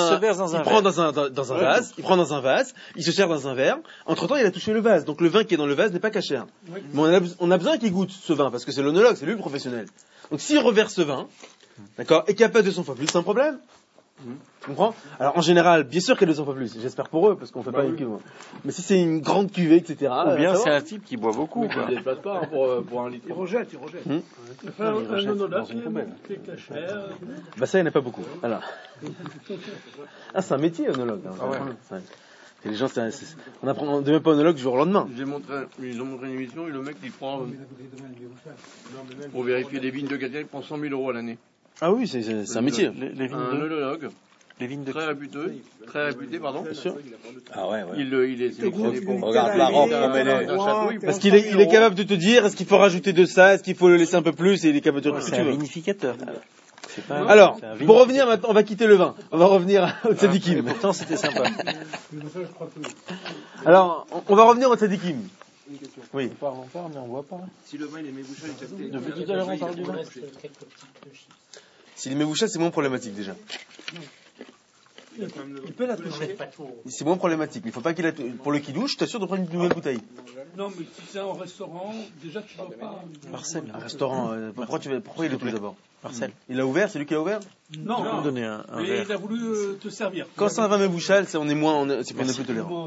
un vase, il se sert dans un verre. Entre-temps, il a touché le vase. Donc le vin qui est dans le vase n'est pas cachère. Mais on a besoin qu'il goûte ce vin, parce que c'est l'œnologue, c'est lui le professionnel. Donc s'il reverse ce vin, d'accord, et qu'il n'y a pas 200 fois plus, c'est un problème. Tu comprends? Alors en général, bien sûr qu'il y a 200 fois plus. J'espère pour eux, parce qu'on fait pas une cuve. Mais si c'est une grande cuvée, etc. Ou bien c'est un type qui boit beaucoup. Il ne dépasse pas pour un litre. Il rejette. Un œnologue qui est cachère. Bah ça, il n'y en a pas beaucoup. Voilà. Ah, c'est un métier, œnologue. Hein. Ah ouais. Et les gens, on ne devient pas œnologue du jour au lendemain. Ils ont montré une émission et le mec, il prend, pour vérifier des vignes de Gatineau, il prend 100 000 € à l'année. Ah oui, c'est un métier. Un œnologue. Les vignes de très réputé, pardon. Bien sûr. Ah ouais. Il est sélectionné pour. Regarde la robe comme elle est. Parce qu'il est capable de te dire, est-ce qu'il faut rajouter de ça, est-ce qu'il faut le laisser un peu plus, et il est capable de te dire ce que tu veux. C'est un vinificateur. Alors, pour revenir maintenant, on va quitter le vin. On va revenir au tzadikim. Pourtant, c'était sympa. Alors, on va revenir au tzadikim. Oui. On parle, mais on voit pas. Si le vin, il est mébouchal, il capté. Depuis tout à l'heure, on parle du vin. S'il est mébouchal, c'est moins problématique déjà. Il peut la toucher. C'est moins problématique. Il faut pas qu'il la touche. Pour le kidouche, t'es sûr de prendre une nouvelle bouteille. Non, mais si c'est un restaurant, déjà tu dois pas. Marcel, un restaurant, pourquoi il est tout d'abord? Marcel. Il a ouvert, c'est lui qui a ouvert? Non. Donner un mais verre. il a voulu te servir. Quand c'est un vin mébouchal, on est plus tolérant.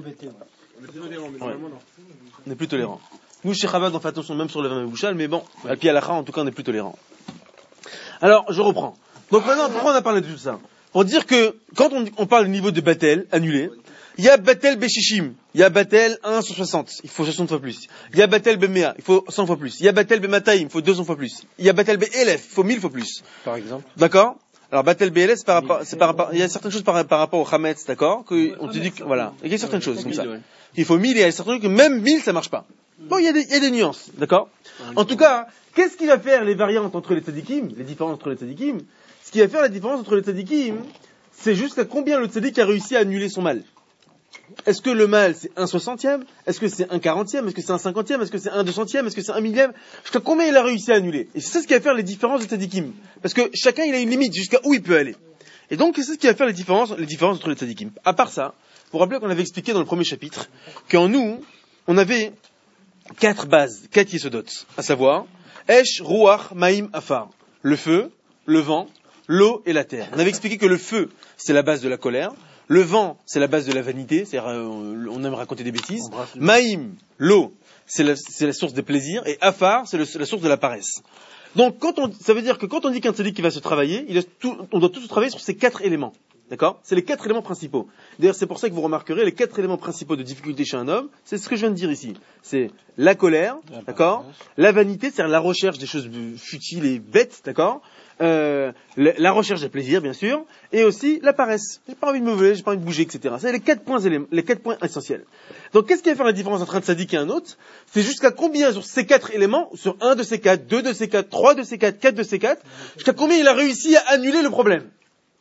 On est plus tolérant. Nous, chez Chabad, on fait attention même sur le vin mébouchal, mais bon, à pied à la en tout cas, on est plus tolérant. Alors, je reprends. Donc maintenant, pourquoi on a parlé de tout ça? Pour dire que, quand on parle du niveau de Batel, annulé, il y a Batel Beshishim, il y a Batel 1 sur 60, il faut 60 fois plus. Il y a Batel Bemea, il faut 100 fois plus. Il y a Batel Bemataim, il faut 200 fois plus. Il y a Batel Belef, il faut 1000 fois plus. Par exemple. D'accord? Alors, Batel Belef, il y a certaines choses par rapport au Hametz, d'accord? On te dit que, voilà. Il y a certaines choses comme ça. Il faut 1000 et il y a certaines choses que même 1000 ça marche pas. Bon, il y a des nuances, d'accord? En tout cas, qu'est-ce qui va faire les variantes entre les tzadikim, les différences entre les tzadikim? Ce qui va faire la différence entre les tzadikim, c'est jusqu'à combien le tzadik a réussi à annuler son mal. Est-ce que le mal, c'est 1/60e? Est-ce que c'est 1/40e? Est-ce que c'est 1/50e? Est-ce que c'est 1/200e? Est-ce que c'est 1/1000e? Jusqu'à combien il a réussi à annuler? Et c'est ça ce qui va faire les différences de tzadikim. Parce que chacun, il a une limite jusqu'à où il peut aller. Et donc, c'est ça ce qui va faire les différences entre les tzadikim. À part ça, vous vous rappelez qu'on avait expliqué dans le premier chapitre qu'en nous, on avait 4 bases, 4 yesodot, à savoir, Esh, Ruach, Maïm, Afar. Le feu, le vent, l'eau et la terre. On avait expliqué que le feu, c'est la base de la colère. Le vent, c'est la base de la vanité, c'est-à-dire on aime raconter des bêtises. Maïm, l'eau, c'est la source des plaisirs. Et Afar, c'est la source de la paresse. Donc, ça veut dire que quand on dit qu'un tzaddik qui va se travailler, on doit tous se travailler sur ces 4 éléments. D'accord? C'est les 4 éléments principaux. D'ailleurs, c'est pour ça que vous remarquerez les 4 éléments principaux de difficulté chez un homme, c'est ce que je viens de dire ici. C'est la colère, d'accord? La vanité, c'est-à-dire la recherche des choses futiles et bêtes, d'accord? La recherche des plaisirs, bien sûr, et aussi la paresse. J'ai pas envie de me lever, j'ai pas envie de bouger, etc. C'est les 4 points essentiels. Donc, qu'est-ce qui va faire la différence entre un tzaddik et un autre? C'est jusqu'à combien sur ces 4 éléments, sur un de ces 4, 2 de ces 4, 3 de ces 4, 4 de ces 4, jusqu'à combien il a réussi à annuler le problème.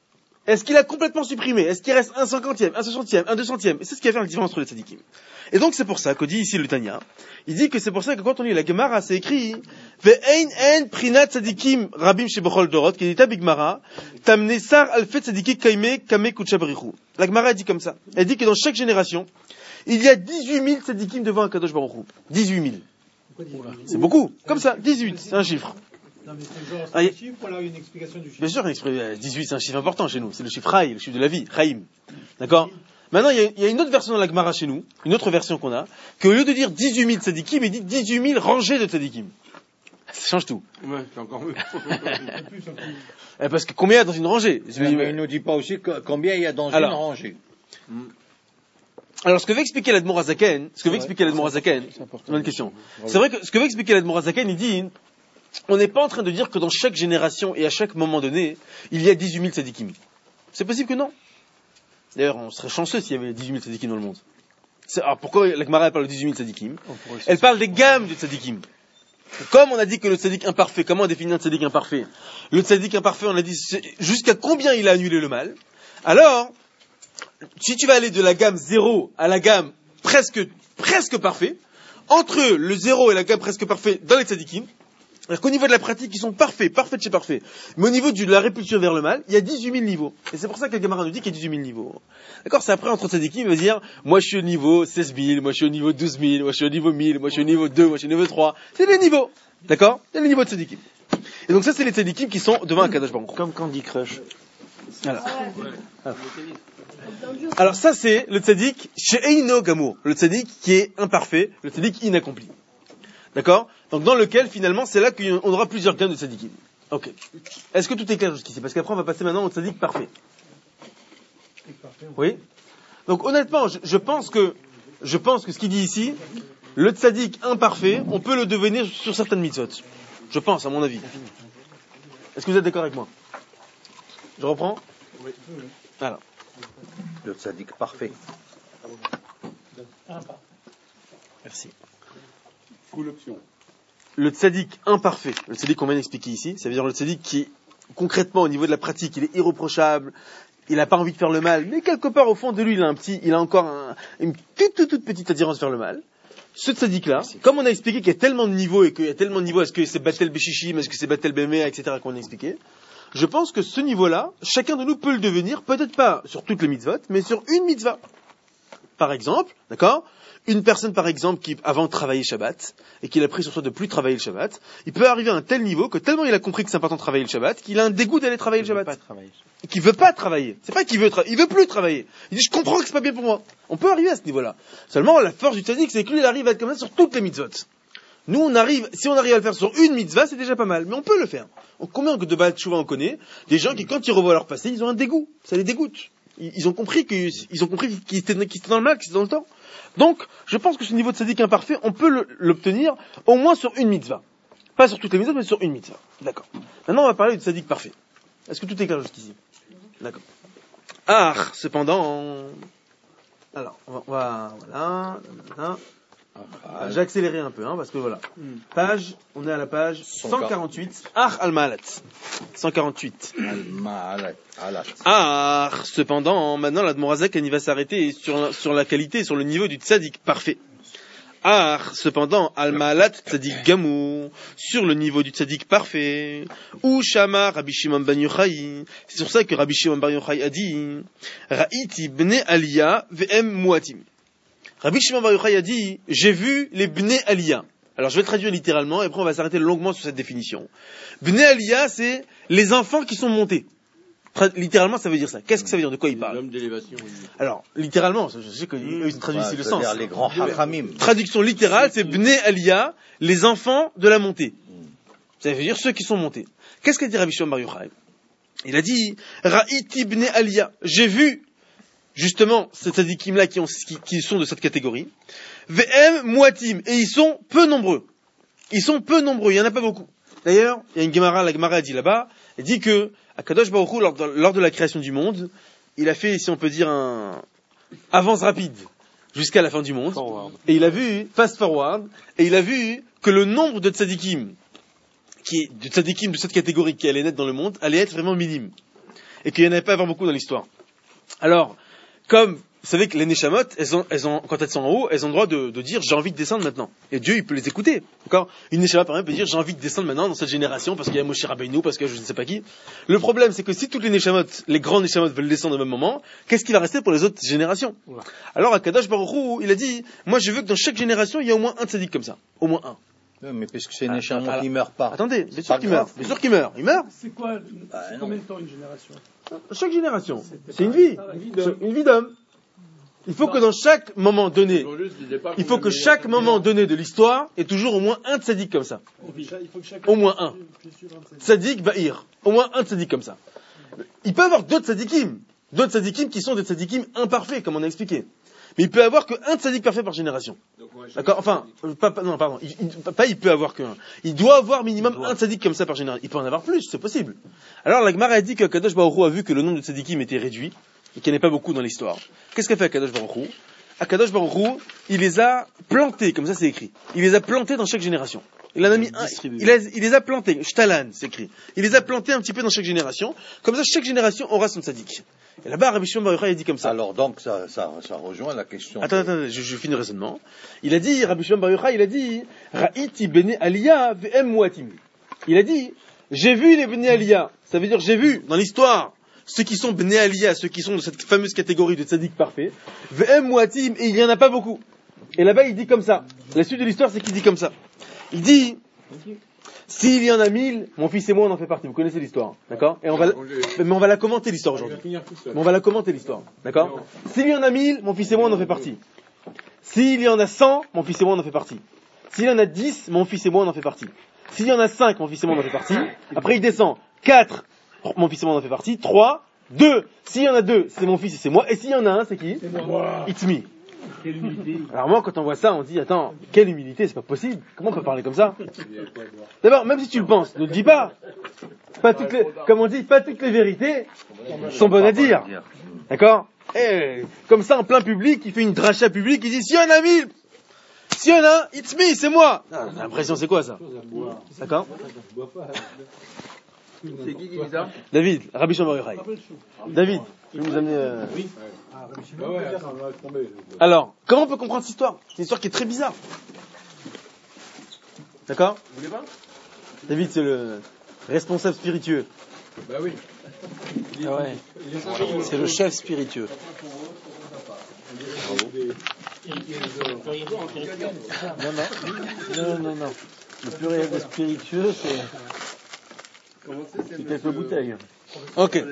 Est-ce qu'il a complètement supprimé? Est-ce qu'il reste un 50e, un 60e, un 200e? Et c'est ce qui va faire la différence entre les tzadikim. Et donc c'est pour ça que dit ici le Tanya. Il dit que c'est pour ça que quand on lit la Gemara, c'est écrit Ve'ein en prinat tzadikim rabim shebechol dorot, qui dit Bigmara, tamnesar alfet tzadikim kame kuchabrichu. La Gemara dit comme ça. Elle dit que dans chaque génération, il y a 18 000 tzadikim devant un Kadosh Baruch Hu. 18 000. C'est beaucoup. Comme ça, 18, c'est un chiffre. Non, mais c'est genre un chiffre ou alors une explication du chiffre? Bien sûr, 18 c'est un chiffre important chez nous. C'est le chiffre Haï, le chiffre de la vie, Chaim. D'accord? Maintenant, il y a une autre version de la Gemara chez nous, une autre version qu'on a, qu'au lieu de dire 18 000 tzadikim, il dit 18 000 rangées de tzadikim. Ça change tout. Ouais, c'est encore mieux. Parce que combien il y a dans une rangée? Mais il ne nous dit pas aussi combien il y a dans une rangée. Alors, ce que veut expliquer l'Admor HaZaken, bonne question. C'est vrai que ce que veut expliquer l'Admor HaZaken, il dit, on n'est pas en train de dire que dans chaque génération et à chaque moment donné, il y a 18 000 tzadikim. C'est possible que non. D'ailleurs, on serait chanceux s'il y avait 18 000 tzadikim dans le monde. Alors, pourquoi la Gemara parle de 18 000 tzadikim? Elle parle des gammes de tzadikim. Comme on a dit que le tzadik imparfait, comment on définit un tzadik imparfait? Le tzadik imparfait, on a dit jusqu'à combien il a annulé le mal. Alors, si tu vas aller de la gamme 0 à la gamme presque parfait, entre le 0 et la gamme presque parfait dans les tzadikim, c'est-à-dire qu'au niveau de la pratique, ils sont parfaits de chez parfaits. Mais au niveau de la répulsion vers le mal, il y a 18 000 niveaux. Et c'est pour ça que la Gemara nous dit qu'il y a 18 000 niveaux. D'accord? C'est après, entre tzadikim, il va dire, moi je suis au niveau 16 000, moi je suis au niveau 12 000, moi je suis au niveau 1000, moi je suis au niveau 2, moi je suis au niveau 3. C'est les niveaux. D'accord? C'est les niveaux de tzadikim. Et donc ça, c'est les tzadikim qui sont devant un Kadosh Baruch Hu. Comme Candy Crush. Alors ça, c'est le tzadik she'eino gamour. Le tzadik qui est imparfait, le tzadik inaccompli. D'accord? Donc dans lequel finalement c'est là qu'on aura plusieurs gammes de tzadikim. Ok. Est-ce que tout est clair jusqu'ici? Parce qu'après on va passer maintenant au tzadik parfait. Oui? Donc honnêtement, je pense que ce qu'il dit ici, le tzadik imparfait, on peut le devenir sur certaines mitzvot. Je pense, à mon avis. Est-ce que vous êtes d'accord avec moi? Je reprends? Oui. Alors. Le tzadik parfait. Merci. Full option. Le tzaddik imparfait, le tzaddik qu'on vient d'expliquer ici, ça veut dire le tzaddik qui, concrètement, au niveau de la pratique, il est irréprochable, il n'a pas envie de faire le mal, mais quelque part au fond de lui, il a encore une toute petite attirance vers le mal. Ce tzaddik-là, comme on a expliqué qu'il y a tellement de niveaux et qu'il y a tellement de niveaux, est-ce que c'est Batel Beshishim, est-ce que c'est Batel Bemea, etc., qu'on a expliqué, je pense que ce niveau-là, chacun de nous peut le devenir, peut-être pas sur toutes les mitzvot, mais sur une mitzvah. Par exemple, d'accord? Une personne, par exemple, qui, avant travaillait Shabbat, et qu'il a pris sur soi de plus travailler le Shabbat, il peut arriver à un tel niveau que tellement il a compris que c'est important de travailler le Shabbat, qu'il a un dégoût d'aller travailler le Shabbat. Et qu'il veut pas travailler. C'est pas qu'il veut il veut plus travailler. Il dit, je comprends que c'est pas bien pour moi. On peut arriver à ce niveau-là. Seulement, la force du tzaddik, c'est que lui, il arrive à être comme ça sur toutes les mitzvot. Nous, si on arrive à le faire sur une mitzvah, c'est déjà pas mal. Mais on peut le faire. Combien de Baal Teshuvah on connaît? Des gens qui, quand ils revoient leur passé, ils ont un dégoût. Ça les dégoûte. Ils ont compris qu'ils étaient dans le mal, qu'ils étaient dans le temps. Donc, je pense que ce niveau de tzaddik imparfait, on peut l'obtenir au moins sur une mitzvah. Pas sur toutes les mitzvahs, mais sur une mitzvah. D'accord. Maintenant, on va parler du tzaddik parfait. Est-ce que tout est clair jusqu'ici? D'accord. Cependant... Alors, voilà. J'ai accéléré un peu, parce que voilà. On est à la page 148. Al-Ma'alat. 148. Cependant, maintenant, l'Admor HaZaken, il va s'arrêter sur la qualité, sur le niveau du tzaddik parfait. Cependant, Al-Ma'alat tzaddik gamou, sur le niveau du tzaddik parfait, ou Shama Rabbi Shimon ben Yochai, c'est sur ça que Rabbi Shimon ben Yochai a dit, Ra'iti bnei Aliyah ve'em muatim. Rabbi Shimon ben Yochai a dit, j'ai vu les bnei Aliyah. Alors je vais le traduire littéralement, et après on va s'arrêter longuement sur cette définition. Bnei Aliyah, c'est les enfants qui sont montés. Littéralement, ça veut dire ça. Qu'est-ce que ça veut dire? De quoi il parle? L'homme d'élévation. Alors, littéralement, je sais qu'ils traduisent ici le sens. Les grands hachamim. Traduction littérale, c'est Bnei Aliyah, les enfants de la montée. Ça veut dire ceux qui sont montés. Qu'est-ce qu'a dit Rabbi Shimon bar Yochai? Il a dit, Ra'iti Bnei Aliyah. J'ai vu, justement, ces tzadikim-là qui sont de cette catégorie. Ve'em muatim. Et ils sont peu nombreux. Il y en a pas beaucoup. D'ailleurs, il y a une Gemara, la Gemara a dit là-bas, elle dit que, Akadosh Baruch Hu, lors de la création du monde, il a fait, si on peut dire, un avance rapide jusqu'à la fin du monde. Et il a vu, fast forward, et il a vu que le nombre de tzadikim de cette catégorie qui allait naître dans le monde allait être vraiment minime. et qu'il n'y en avait pas vraiment beaucoup dans l'histoire. Alors, comme vous savez que les Neshamot, quand elles sont en haut, elles ont le droit de dire j'ai envie de descendre maintenant. Et Dieu, il peut les écouter. D'accord? Une Neshama, par exemple, peut dire j'ai envie de descendre maintenant dans cette génération parce qu'il y a Moshe Rabbeinu, parce que je ne sais pas qui. Le problème, c'est que si toutes les Neshamot, les grands Neshamot veulent descendre au même moment, qu'est-ce qui va rester pour les autres générations? Alors, Akadosh Baruch Hu, il a dit, moi je veux que dans chaque génération, il y ait au moins un tzaddik comme ça. Au moins un. Oui, mais puisque c'est Neshamot qui ne meurt pas. Attendez, bien sûr qu'il meurt. Bien sûr qu'il meurt. Il meurt. C'est quoi, combien de temps une génération? Chaque génération. C'est une vie. Une vie d'homme. Il faut que dans chaque moment donné, il faut que chaque moment donné de l'histoire ait toujours au moins un tzaddik comme ça. Au moins un. Tzaddik Bahir. Au moins un tzaddik comme ça. Il peut y avoir d'autres tzaddikim qui sont des tzaddikim imparfaits, comme on a expliqué. Mais il peut y avoir qu'un tzaddik parfait par génération. D'accord? Enfin, il peut y avoir qu'un. Il doit avoir minimum un tzaddik comme ça par génération. Il peut en avoir plus, c'est possible. Alors la Gemara a dit que Kadosh Baruch Hu a vu que le nombre de tzaddikim était réduit, et qu'il n'y en a pas beaucoup dans l'histoire. Qu'est-ce qu'a fait Akadosh Baruch Hu? Akadosh Baruch Hu, il les a plantés, comme ça c'est écrit. Il les a plantés dans chaque génération. Il en a mis un, il les a plantés, Shtalan, c'est écrit. Il les a plantés un petit peu dans chaque génération. Comme ça, chaque génération aura son tzaddik. Et là-bas, Rabbi Shimon Bar Yochai a dit comme ça. Alors donc, ça rejoint la question. Attends, je finis le raisonnement. Il a dit, Rabbi Shimon Bar Yochai, il a dit, Ra'iti bene Aliyah ve'em muatim. Il a dit, j'ai vu les bene Aliyah. Ça veut dire, j'ai vu, dans l'histoire, ceux qui sont bene Aliyah, ceux qui sont de cette fameuse catégorie de tzaddik parfait, ve'em muatim, et il n'y en a pas beaucoup. Et là-bas, il dit comme ça. La suite de l'histoire, c'est qu'il dit comme ça. Il dit, s'il y en a 1000, mon fils et moi, on en fait partie. Vous connaissez l'histoire, d'accord? Et mais on va la commenter l'histoire aujourd'hui. Mais on va la commenter l'histoire, d'accord? S'il y en a 1000, mon fils et moi, on en fait partie. S'il y en a 100, mon fils et moi, on en fait partie. S'il y en a 10, mon fils et moi, on en fait partie. S'il y en a 5, mon fils et moi, on en fait partie. Après, il descend. 4, mon fils et moi, on en fait partie. 3, 2. S'il y en a 2, c'est mon fils et c'est moi. Et s'il y en a un, c'est qui? It's me. Quelle humilité. Alors moi, quand on voit ça, on dit, attends, quelle humilité, c'est pas possible. Comment on peut parler comme ça? D'abord, même si tu le penses, ne le dis pas. Comme on dit, pas toutes les vérités sont bonnes à dire. D'accord? Et comme ça, en plein public, il fait une dracha publique, il dit, s'il y en a 1000, s'il y en a un, it's me, c'est moi. J'ai l'impression, c'est quoi ça? D'accord? C'est qui dit ça? David, Rabbi Shimon Bar Yochai. David, je vais vous amener... Alors, comment on peut comprendre cette histoire? C'est une histoire qui est très bizarre. D'accord? Vous voulez pas? David, c'est le responsable spiritueux. Bah oui. Ah ouais. C'est le chef spiritueux. Non. Le pluriel de spiritueux, c'est quelques bouteilles. Ok.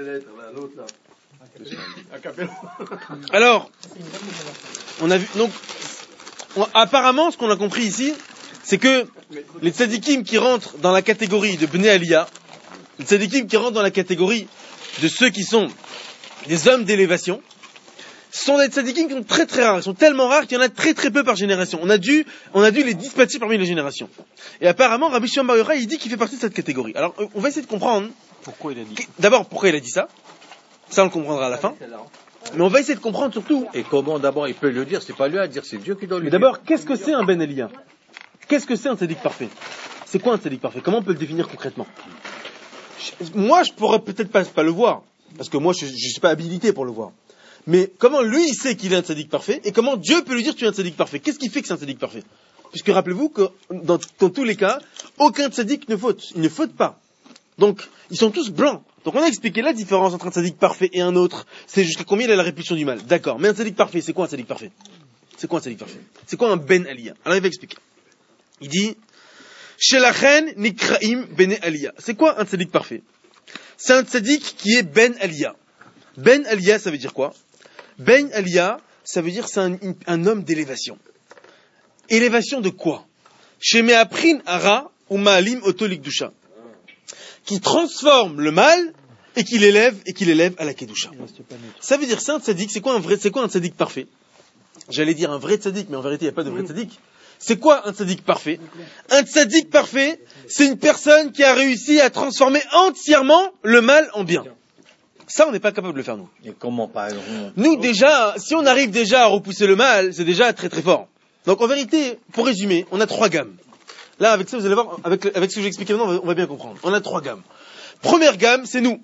Alors, on a vu, donc, apparemment, ce qu'on a compris ici, c'est que les tzadikim qui rentrent dans la catégorie de Bnei Aliyah, les tzadikim qui rentrent dans la catégorie de ceux qui sont des hommes d'élévation, sont des tzadikim qui sont très très rares. Ils sont tellement rares qu'il y en a très très peu par génération. On a dû les dispatcher parmi les générations. Et apparemment, Rabbi Shimon Bar Yochai, il dit qu'il fait partie de cette catégorie. Alors, on va essayer de comprendre. Pourquoi il a dit? D'abord, pourquoi il a dit ça? Ça, on le comprendra à la fin. Mais on va essayer de comprendre surtout. Et comment d'abord il peut le dire? C'est pas lui à dire, c'est Dieu qui doit lui Mais dire. d'abord, qu'est-ce que c'est un Ben Aliyah? Qu'est-ce que c'est un tzaddik parfait? C'est quoi un tzaddik parfait? Comment on peut le définir concrètement? Moi, je pourrais peut-être pas le voir, parce que moi, je suis pas habilité pour le voir. Mais comment lui, il sait qu'il est un tzaddik parfait, et comment Dieu peut lui dire tu es un tzaddik parfait? Qu'est-ce qui fait que c'est un tzaddik parfait? Puisque rappelez-vous que dans tous les cas, aucun tzaddik ne faute. Il ne faute pas. Donc, ils sont tous blancs. Donc on a expliqué la différence entre un tzaddik parfait et un autre. C'est jusqu'à combien il a la répulsion du mal. D'accord. Mais un tzaddik parfait, c'est quoi un tzaddik parfait? C'est quoi un tzaddik parfait? C'est quoi un Ben Aliyah? Alors il va expliquer. Il dit, Shelachen nikraim bene Aliyah. C'est quoi un tzaddik parfait? C'est un tzaddik qui est Ben Aliyah. Ben Aliyah, ça veut dire quoi? Ben Aliyah, ça veut dire c'est un homme d'élévation. Élévation de quoi? Shemeaprin ara ou ma'alim otolikdusha. Qui transforme le mal et qui l'élève à la kedusha. Ça veut dire c'est un tzaddik. C'est quoi un tzaddik parfait? J'allais dire un vrai tzaddik, mais en vérité il n'y a pas de vrai tzaddik. C'est quoi un tzaddik parfait? Un tzaddik parfait, c'est une personne qui a réussi à transformer entièrement le mal en bien. Ça, on n'est pas capable de le faire, nous. Et comment, par exemple? Nous, déjà, si on arrive déjà à repousser le mal, c'est déjà très très fort. Donc, en vérité, pour résumer, on a 3 gammes. Là, avec ça, vous allez voir, avec ce que j'ai expliqué maintenant, on va bien comprendre. On a 3 gammes. Première gamme, c'est nous.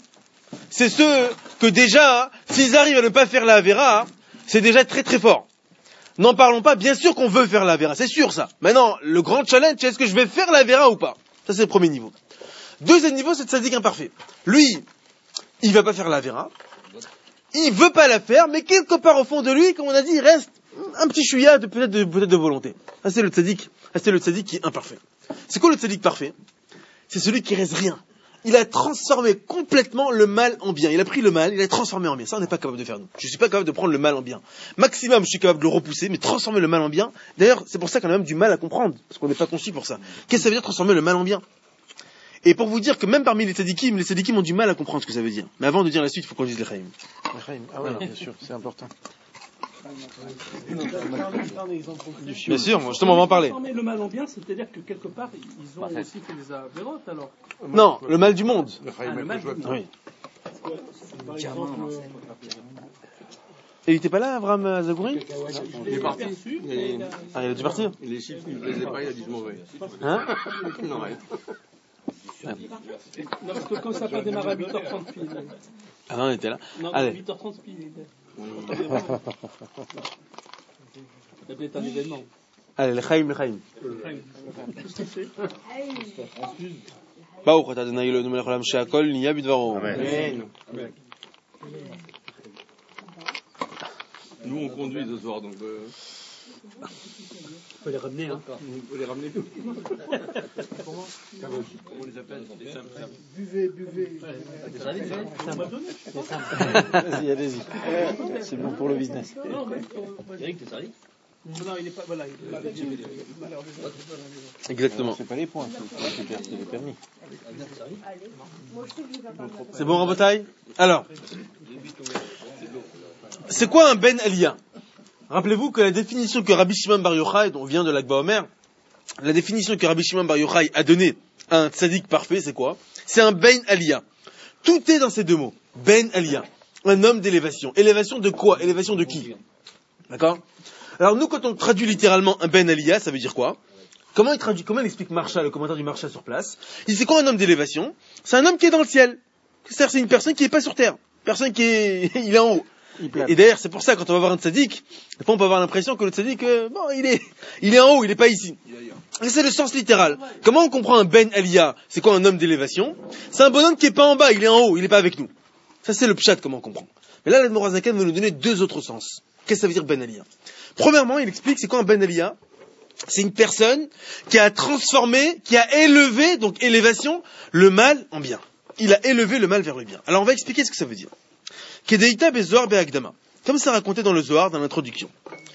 c'est ceux que déjà, s'ils arrivent à ne pas faire la Avera, c'est déjà très très fort. N'en parlons pas, bien sûr qu'on veut faire la Avera, c'est sûr ça. Maintenant, le grand challenge, c'est est-ce que je vais faire la Avera ou pas? Ça c'est le premier niveau. Deuxième niveau, c'est le tzaddik imparfait. Lui, il va pas faire la Avera, il veut pas la faire, mais quelque part au fond de lui, comme on a dit, il reste un petit chouïa de peut-être de volonté. Ça c'est le tzaddik qui est imparfait. C'est quoi le tzaddik parfait? C'est celui qui reste rien. Il a transformé complètement le mal en bien. Il a pris le mal, il l'a transformé en bien. Ça, on n'est pas capable de faire, nous. Je suis pas capable de prendre le mal en bien. Maximum, je suis capable de le repousser, mais transformer le mal en bien. D'ailleurs, c'est pour ça qu'on a même du mal à comprendre, parce qu'on n'est pas conçu pour ça. Qu'est-ce que ça veut dire transformer le mal en bien? Et pour vous dire que même parmi les tzadikim ont du mal à comprendre ce que ça veut dire. Mais avant de dire la suite, il faut qu'on dise les chaim. Ah ouais, bien sûr, c'est important. Bien sûr, justement, on va en parler. Transformer le mal en bien, c'est-à-dire que quelque part, ils ont aussi fait des avérotes, alors. Non, le mal du monde. Le mal du monde. Oui. Et il était pas là, Abraham Zagouri? Il est parti. Ah, il a dû partir. Les chiffres ne lui plaisaient pas, il a dit je m'en vais. Hein? Non, ouais. Non, parce que comme ça n'a pas démarré à 8h30 pile. Ah non, on était là. Non, Allez. 8h30 pile. Ça peut être un événement. Allez, le chaim. Qu'est-ce qu'il fait? Baruch atah Adonai Eloheinu melech haolam she'akol niya bidvaro. Amen. Nous, on conduit ce soir, donc... Faut les ramener, hein. Il faut les ramener tous. Comment on les appelle? Buvez. Vas-y, allez-y. C'est bon pour le business. Eric, t'es sérieux? Non, il n'est pas. Voilà, il est malheur des autres. Exactement. C'est pas les points, c'est les permis. C'est bon, Rabotai? Alors, c'est quoi un Ben Aliyah? Rappelez-vous que la définition que Rabbi Shimon Bar Yochai, dont vient de l'Akba Omer, la définition que Rabbi Shimon Bar Yochai a donnée à un tzaddik parfait, c'est quoi? C'est un Ben Aliyah. Tout est dans ces deux mots. Ben Aliyah. Un homme d'élévation. Élévation de quoi? Élévation de qui? D'accord? Alors nous, quand on traduit littéralement un Ben Aliyah, ça veut dire quoi? Comment il explique Marsha, le commentaire du Marsha sur place? Il dit c'est quoi un homme d'élévation? C'est un homme qui est dans le ciel. C'est-à-dire c'est une personne qui n'est pas sur terre. Personne qui est, il est en haut. Et d'ailleurs, c'est pour ça, quand on va voir un tzaddik, on peut avoir l'impression que le tzaddik, il est en haut, il n'est pas ici. Et c'est le sens littéral. Comment on comprend un Ben Aliyah? C'est quoi un homme d'élévation? C'est un bonhomme qui est pas en bas, il est en haut, il n'est pas avec nous. Ça, c'est le pshat, comment on comprend. Mais là, l'Admor HaZaken va nous donner deux autres sens. Qu'est-ce que ça veut dire Ben Aliyah? Premièrement, il explique c'est quoi un Ben Aliyah? C'est une personne qui a transformé, qui a élevé, donc élévation, le mal en bien. Il a élevé le mal vers le bien. Alors, on va expliquer ce que ça veut dire. Kedeita bezoar be'agdama. Comme c'est raconté dans le Zohar, dans l'introduction.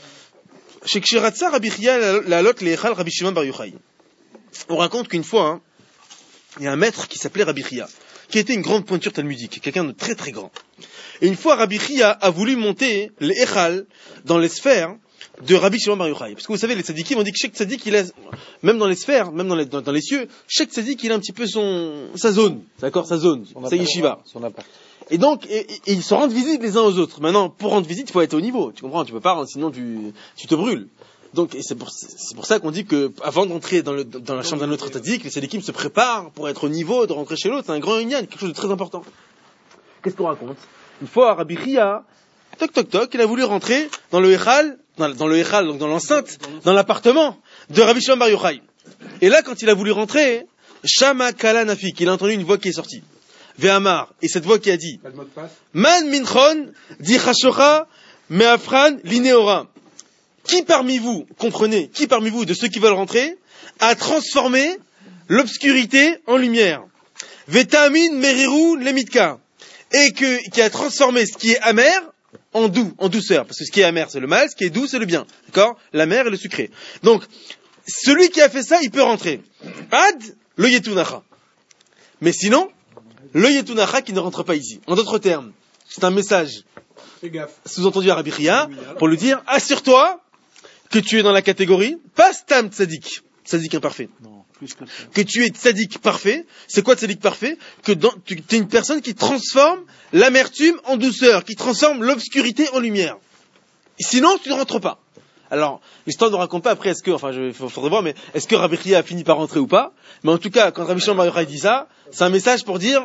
Chez Kshiratsa Rabbi Chia la lot le'echal Rabbi Shimon Bar Yochai. On raconte qu'une fois, il y a un maître qui s'appelait Rabbi Chia, qui était une grande pointure talmudique, quelqu'un de très très grand. Et une fois, Rabbi Chia a voulu monter l'echal dans les sphères de Rabbi Shimon Bar Yochai. Parce que vous savez, les tzadikim, on dit que chaque tzadik, il a, même dans les sphères, même dans les cieux, chaque tzadik, il a un petit peu sa zone. D'accord? Sa zone. Sa yeshiva. Son appart. Et donc, ils se rendent visite les uns aux autres. Maintenant, pour rendre visite, il faut être au niveau. Tu comprends? Tu peux pas, sinon tu te brûles. Donc, c'est pour ça qu'on dit que, avant d'entrer dans la chambre d'un autre tzaddik, les tzadikim se préparent pour être au niveau, de rentrer chez l'autre. C'est un grand union, quelque chose de très important. Qu'est-ce qu'on raconte? Une fois, Rabbi Chia, toc, il a voulu rentrer dans le Echal, donc dans l'enceinte, dans l'appartement de Rabbi Shimon Bar Yochai. Et là, quand il a voulu rentrer, Shama Kala Nafik, il a entendu une voix qui est sortie. Ve'amar, et cette voix qui a dit, Man minchon, di chashocha, me'afran, lineora. Qui parmi vous, comprenez, qui parmi vous, de ceux qui veulent rentrer, a transformé l'obscurité en lumière? Ve'tamin meriru lemitka. Et qui a transformé ce qui est amer en douceur. Parce que ce qui est amer, c'est le mal, ce qui est doux, c'est le bien. D'accord? L'amer et le sucré. Donc, celui qui a fait ça, il peut rentrer. Ad, le yetunacha. Mais sinon, le yetunacha qui ne rentre pas ici. En d'autres termes, c'est un message sous-entendu à Rabbi Chia pour lui dire, assure-toi que tu es dans la catégorie, pas stam tzadik imparfait. Non, plus que ça. Que tu es tzadik parfait. C'est quoi tzadik parfait? Que tu es une personne qui transforme l'amertume en douceur, qui transforme l'obscurité en lumière. Sinon, tu ne rentres pas. Alors, l'histoire ne raconte pas après, faudrait voir, mais est-ce que Rabbi Chia a fini par rentrer ou pas? Mais en tout cas, quand Rabbi Shimon Bar Yochai dit ça, c'est un message pour dire,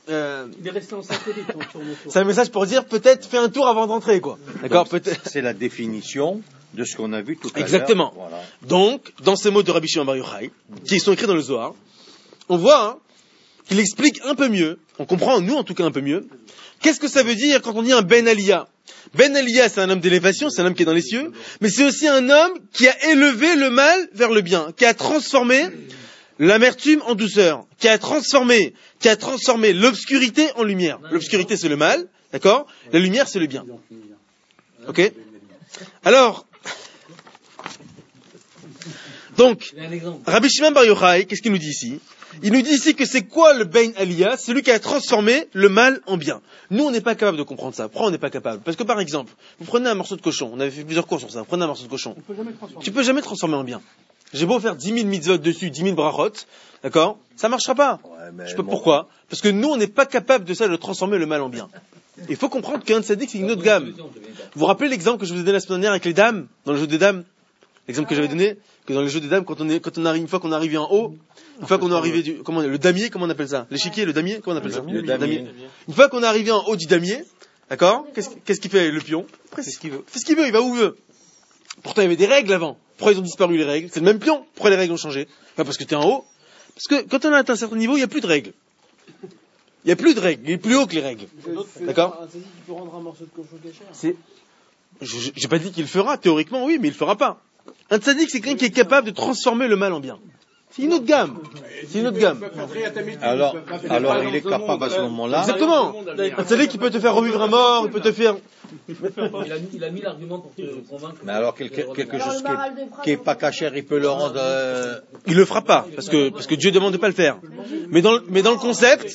Il est resté en satellite, on tourne autour. C'est un message pour dire peut-être fais un tour avant d'entrer, quoi. D'accord, peut-être. C'est la définition de ce qu'on a vu tout à l'heure. Exactement. Voilà. Donc, dans ces mots de Rabbi Shimon Bar Yochai, qui sont écrits dans le Zohar, on voit qu'il explique un peu mieux, on comprend, nous en tout cas un peu mieux, qu'est-ce que ça veut dire quand on dit un Ben Aliyah. Ben Aliyah, c'est un homme d'élévation, c'est un homme qui est dans les cieux, mais c'est aussi un homme qui a élevé le mal vers le bien, qui a transformé l'amertume en douceur, qui a transformé l'obscurité en lumière. L'obscurité, c'est le mal, d'accord? La lumière, c'est le bien. Ok? Alors, donc, Rabbi Shimon Bar Yochai, qu'est-ce qu'il nous dit ici? Il nous dit ici que c'est quoi le Ben Aliyah? C'est celui qui a transformé le mal en bien. Nous, on n'est pas capable de comprendre ça. Pourquoi on n'est pas capable? Parce que par exemple, vous prenez un morceau de cochon, on avait fait plusieurs cours sur ça, vous prenez un morceau de cochon. Tu peux jamais transformer en bien. J'ai beau faire 10 000 mitzvot dessus, 10 000 brachot, d'accord? Ça marchera pas. Pourquoi? Parce que nous, on n'est pas capable de ça, de transformer le mal en bien. Il faut comprendre qu'un tzaddik, c'est une autre gamme. Vous vous rappelez l'exemple que je vous ai donné la semaine dernière avec les dames, dans le jeu des dames? L'exemple que j'avais donné, que dans le jeu des dames, une fois qu'on est arrivé en haut, une fois qu'on est arrivé le damier, comment on appelle ça? L'échiquier, le damier, comment on appelle ça? Le damier. Une fois qu'on est arrivé en haut du damier, d'accord? Qu'est-ce qu'il fait, le pion? Fait ce qu'il veut, il va où il veut. Pourtant, il y avait des règles avant. Pourquoi ils ont disparu, les règles? C'est le même pion. Pourquoi les règles ont changé? Pas parce que t'es en haut. Parce que quand on a atteint un certain niveau, il n'y a plus de règles. Il est plus haut que les règles. D'accord? Un tzaddik qui peut rendre un morceau de cochon cachère. J'ai pas dit qu'il le fera, théoriquement oui, mais il le fera pas. Un tzaddik, c'est quelqu'un qui est capable de transformer le mal en bien. C'est une autre gamme. Alors il est capable à ce moment-là. Exactement. Un tzaddik qui peut te faire revivre un mort, il peut te faire... Il a mis l'argument pour te convaincre. Mais alors quelque chose qui est pas cachère, il peut le rendre. Il le fera pas, parce que Dieu demande de pas le faire. Mais dans le concept,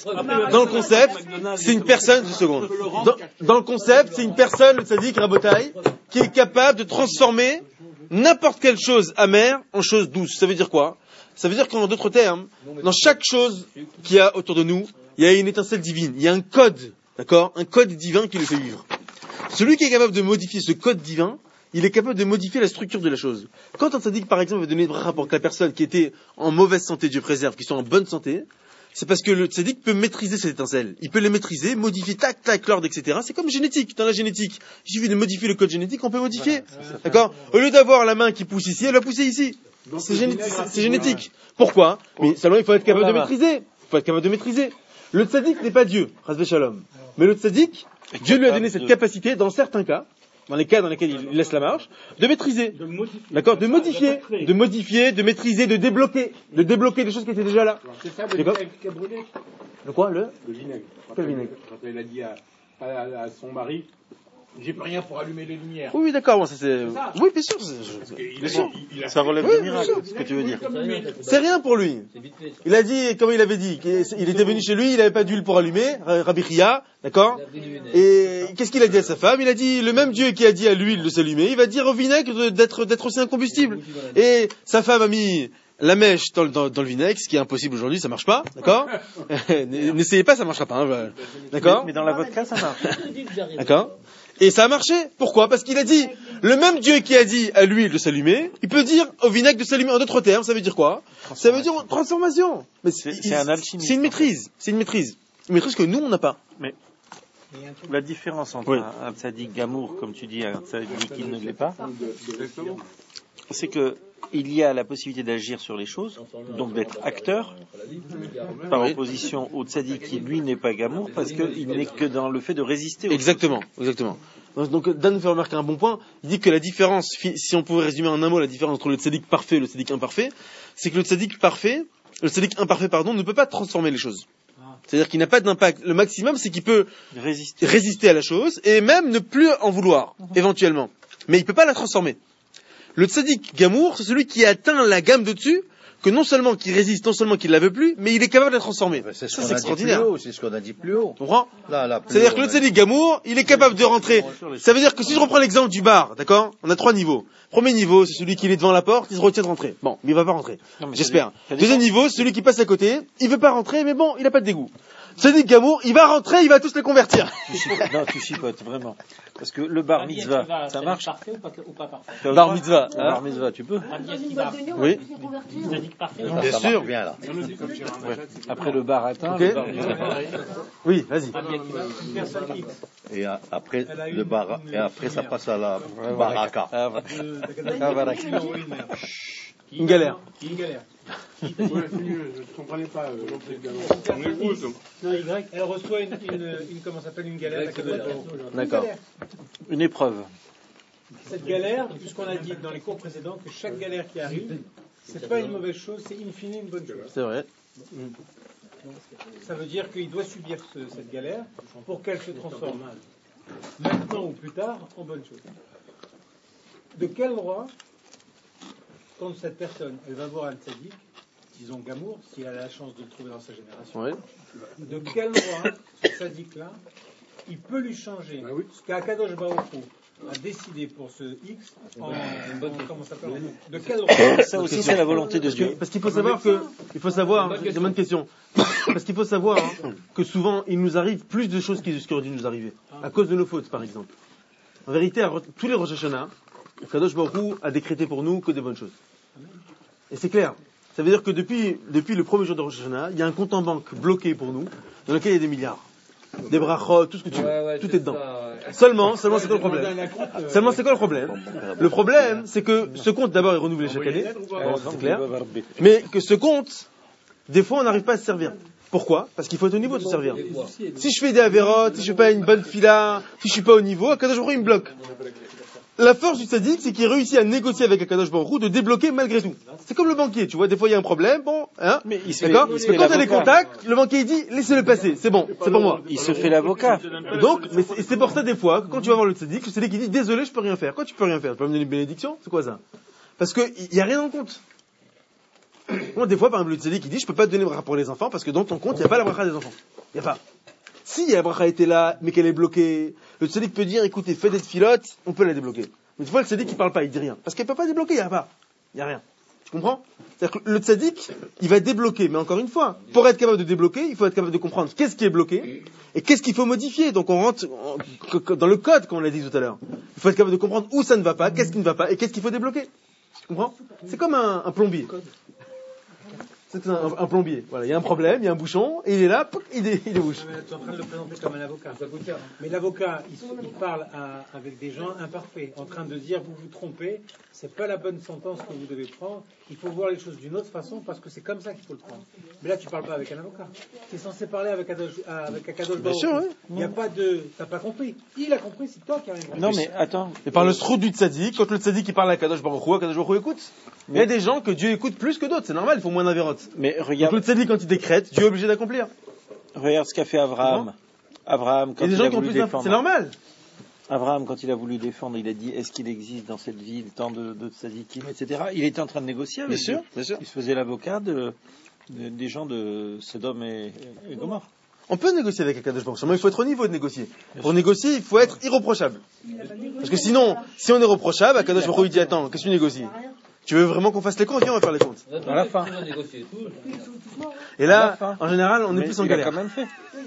c'est une personne, dans le concept, c'est une personne, le tzaddik Rabotai, qui est capable de transformer n'importe quelle chose amère en chose douce. Ça veut dire quoi? Ça veut dire qu'en d'autres termes, dans chaque chose qu'il y a autour de nous, il y a une étincelle divine, il y a un code, d'accord? Un code divin qui le fait vivre. Celui qui est capable de modifier ce code divin, il est capable de modifier la structure de la chose. Quand un tzaddik, par exemple, va donner une bracha pour que la personne qui était en mauvaise santé, Dieu préserve, qui soit en bonne santé, c'est parce que le tzaddik peut maîtriser cette étincelle. Il peut les maîtriser, modifier tac, l'ordre, etc. C'est comme génétique. Dans la génétique, il suffit de modifier le code génétique, on peut modifier. D'accord? Au lieu d'avoir la main qui pousse ici, elle va pousser ici. C'est génétique. Pourquoi? Mais seulement il faut être capable de maîtriser. Le tzaddik n'est pas Dieu, Chas v'shalom. Mais le tzaddik, Dieu lui a donné cette capacité, dans certains cas, dans les cas dans lesquels il laisse la marche, de maîtriser. D'accord? De modifier, de maîtriser, de débloquer des choses qui étaient déjà là. C'est ça, le vinaigre qui a brûlé. Le quoi? Le vinaigre. Quel vinaigre? Quand elle a dit à son mari, j'ai pas rien pour allumer les lumières. Oui, d'accord, ça c'est... Oui, bien sûr. Ça relève du miracle, ce que tu veux dire. C'est rien pour lui. Il a dit, comme il avait dit, il était venu chez lui, il n'avait pas d'huile pour allumer, Rabbi Chia, d'accord? Et qu'est-ce qu'il a dit à sa femme? Il a dit, le même Dieu qui a dit à l'huile de s'allumer, il va dire au vinaigre d'être aussi un combustible. Et sa femme a mis la mèche dans le vinaigre, ce qui est impossible aujourd'hui, ça marche pas, d'accord? N'essayez pas, ça marchera pas, hein, d'accord? Mais dans la vodka, ça marche. D'accord? Et ça a marché. Pourquoi? Parce qu'il a dit, le même Dieu qui a dit à l'huile de s'allumer, il peut dire au vinaigre de s'allumer. En d'autres termes, ça veut dire quoi? Ça veut dire transformation. Mais c'est un alchimiste. C'est une maîtrise. Une maîtrise que nous, on n'a pas. Mais la différence entre un tzaddik gamour, comme tu dis, et un tzaddik qui ne l'est pas, c'est que il y a la possibilité d'agir sur les choses, donc d'être acteur, par opposition au tzaddik qui, lui, n'est pas gamour, parce qu'il n'est que dans le fait de résister. Exactement. Donc, Dan nous fait remarquer un bon point. Il dit que la différence, si on pouvait résumer en un mot la différence entre le tzaddik parfait et le tzaddik imparfait, c'est que le tzaddik imparfait, ne peut pas transformer les choses. C'est-à-dire qu'il n'a pas d'impact. Le maximum, c'est qu'il peut résister à la chose et même ne plus en vouloir, éventuellement. Mais il peut pas la transformer. Le tzaddik gamour, c'est celui qui atteint la gamme de dessus, que non seulement qu'il résiste, non seulement qu'il la veut plus, mais il est capable de la transformer. C'est extraordinaire. C'est ce qu'on a dit plus haut. Tu comprends? C'est-à-dire que le tzaddik gamour, il est capable de rentrer. Ça veut dire que si je reprends l'exemple du bar, d'accord? On a 3 niveaux. Premier niveau, c'est celui qui est devant la porte, il se retient de rentrer. Bon, mais il va pas rentrer. J'espère. Deuxième niveau, c'est celui qui passe à côté, il veut pas rentrer, mais bon, il a pas de dégoût. Tzadik Gamour, il va rentrer, il va tous les convertir. Non, tu chipotes, vraiment. Parce que le bar mitzvah, ça marche? Parfait ou pas parfait? Bar mitzvah. Bar mitzvah, tu peux? Oui. Bien sûr. Bien, là. Après le bar atteint, Ok. le bar mitzvah. Oui, vas-y. Et après, le bar, et après, ça passe à la baraka. Une galère. Ouais, c'est mieux, je ne comprenais pas. On écoute. Non, Y, elle reçoit comment ça s'appelle, une galère. D'accord. Une épreuve. Cette galère, puisqu'on a dit dans les cours précédents que chaque galère qui arrive, c'est pas une mauvaise chose, c'est in fine une bonne chose. C'est vrai. Ça veut dire qu'il doit subir cette galère pour qu'elle se transforme maintenant ou plus tard en bonne chose. De quel droit, quand cette personne, elle va voir un tzaddik, disons Gamour, si elle a la chance de le trouver dans sa génération, Oui. de quel droit ce tzaddik-là, il peut lui changer ce qu'Akadosh Baruch Hu a décidé pour ce X en comment ça s'appelle, de quel droit? Ça aussi, c'est la volonté de Dieu. Parce qu'il faut savoir c'est une bonne question. Parce qu'il faut savoir que souvent, il nous arrive plus de choses qui auraient dû nous arriver. À cause de nos fautes, par exemple. En vérité, tous les Rosh Hashanah, Kadosh Baruch Hu a décrété pour nous que des bonnes choses. Et c'est clair. Ça veut dire que depuis le premier jour de Rosh Hashanah, il y a un compte en banque bloqué pour nous, dans lequel il y a des milliards. Des brachot, tout ce que tu veux. Tout est dedans. Seulement, c'est quoi le problème? Seulement, c'est quoi le problème? Le problème, c'est que ce compte, d'abord, est renouvelé chaque année. Bon, c'est clair. Mais que ce compte, des fois, on n'arrive pas à se servir. Pourquoi? Parce qu'il faut être au niveau de se servir. Si je fais des avérotes, si je fais pas une bonne fila, si je suis pas au niveau, Akadosh Baruch Hu, il me bloque. La force du tzaddik, c'est qu'il réussit à négocier avec Akadosh Baruch Hu de débloquer malgré tout. C'est comme le banquier, tu vois, des fois il y a un problème, bon, hein, d'accord? Mais quand il y a des contacts, le banquier il dit, laissez-le passer, c'est bon, c'est pour moi. Il se fait l'avocat. Donc, mais c'est pour ça des fois, quand tu vas voir le tzaddik il dit, désolé, je peux rien faire. Quoi, tu peux rien faire? Tu peux me donner une bénédiction? C'est quoi ça? Parce que, il y a rien en compte. Moi, des fois, par exemple, le tzaddik il dit, je peux pas te donner bracha pour les enfants parce que dans ton compte, il n'y a pas la bracha des enfants. Il n'y a pas. Si la bracha était là, mais qu'elle est bloquée, le tzaddik peut dire, écoutez, faites des filotes, on peut la débloquer. Mais des fois, le tzaddik, il parle pas, il dit rien. Parce qu'elle peut pas débloquer, il n'y a pas. Il n'y a rien. Tu comprends? C'est-à-dire que le tzaddik, il va débloquer. Mais encore une fois, pour être capable de débloquer, il faut être capable de comprendre qu'est-ce qui est bloqué et qu'est-ce qu'il faut modifier. Donc on rentre dans le code, comme on l'a dit tout à l'heure. Il faut être capable de comprendre où ça ne va pas, qu'est-ce qui ne va pas et qu'est-ce qu'il faut débloquer. Tu comprends? C'est comme un plombier. C'est un plombier. Voilà, il y a un problème, il y a un bouchon, et il est là, pouc, il débouche. Tu es en train de le présenter comme un avocat. Mais l'avocat, il parle avec des gens imparfaits, en train de dire, vous vous trompez, c'est pas la bonne sentence que vous devez prendre, il faut voir les choses d'une autre façon, parce que c'est comme ça qu'il faut le prendre. Mais là, tu parles pas avec un avocat. Tu es censé parler avec Akadosh Baruch Hu. Bien sûr, oui. Il n'y a pas de... T'as pas compris. Il a compris, c'est toi qui as rien compris. Non, mais attends. Et par le sroud du tzaddik, quand le tzaddik il parle à Kadosh Baruch Hu écoute. Il y a des gens que Dieu écoute plus que d'autres, c'est normal, il faut moins d'avérotes. Mais regarde. Donc le tzaddik, quand il décrète, Dieu est obligé d'accomplir. Regarde ce qu'a fait Abraham. Abraham, quand il y a des il gens a qui ont voulu plus défendre. C'est normal. Abraham, quand il a voulu défendre, il a dit, est-ce qu'il existe dans cette ville tant de tzadikim, etc. Il était en train de négocier avec eux. Bien sûr. Il se faisait l'avocat des gens de Sodome et Gomorrhe. On peut négocier avec Akadosh Baruch Hu, mais il faut être au niveau de négocier. Pour négocier, il faut être irréprochable. Parce que sinon, si on est reprochable, Akadosh Baruch Hu il dit, attends, qu'est-ce que tu négocies? Tu veux vraiment qu'on fasse les comptes? Viens, on va faire les comptes. À la fin. Et là, en général, on est plus en galère. Il a quand même fait.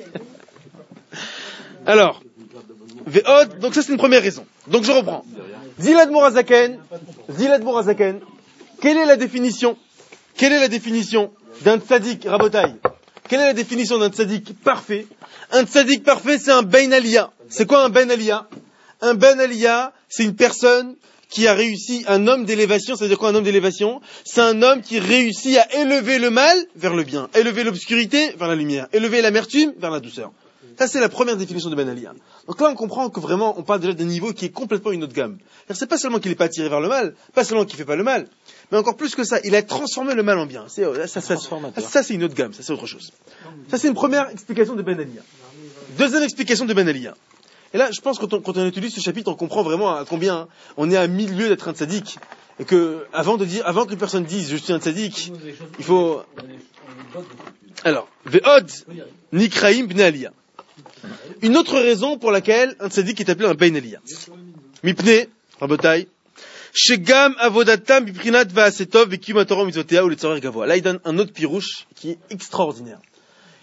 Alors, Ve'od, donc ça c'est une première raison. Donc je reprends. Zilad Morazaken, quelle est la définition d'un tzaddik, Rabotai? Quelle est la définition d'un tzaddik parfait? Un tzaddik parfait, c'est un Ben Aliyah. C'est quoi un Ben Aliyah? Un Ben Aliyah, c'est une personne qui a réussi, un homme d'élévation. Ça veut dire quoi un homme d'élévation? C'est un homme qui réussit à élever le mal vers le bien, élever l'obscurité vers la lumière, élever l'amertume vers la douceur. Ça, c'est la première définition de Ben Aliyah. Donc là, on comprend que vraiment, on parle déjà d'un niveau qui est complètement une autre gamme. C'est pas seulement qu'il n'est pas attiré vers le mal, pas seulement qu'il fait pas le mal, mais encore plus que ça, il a transformé le mal en bien. Ça, c'est une autre gamme, ça c'est autre chose. Ça, c'est une première explication de Ben Aliyah. Deuxième explication de Ben Aliyah. Et là, je pense que quand on étudie ce chapitre, on comprend vraiment à combien on est à 1000 lieues d'être un tzaddik. Et que, avant qu'une personne dise, je suis un tzaddik, il faut... Alors, Ve'od, Nikraim Bnei Aliyah. Une autre raison pour laquelle un tzaddik est appelé un Ben Aliyah. Mipne, Rabotai, Shegam Avodatam Biprinat Va'asetov Vekim Torah Mitzvotea ou le Tzorer Gavoa. Là, il donne un autre pirouche qui est extraordinaire.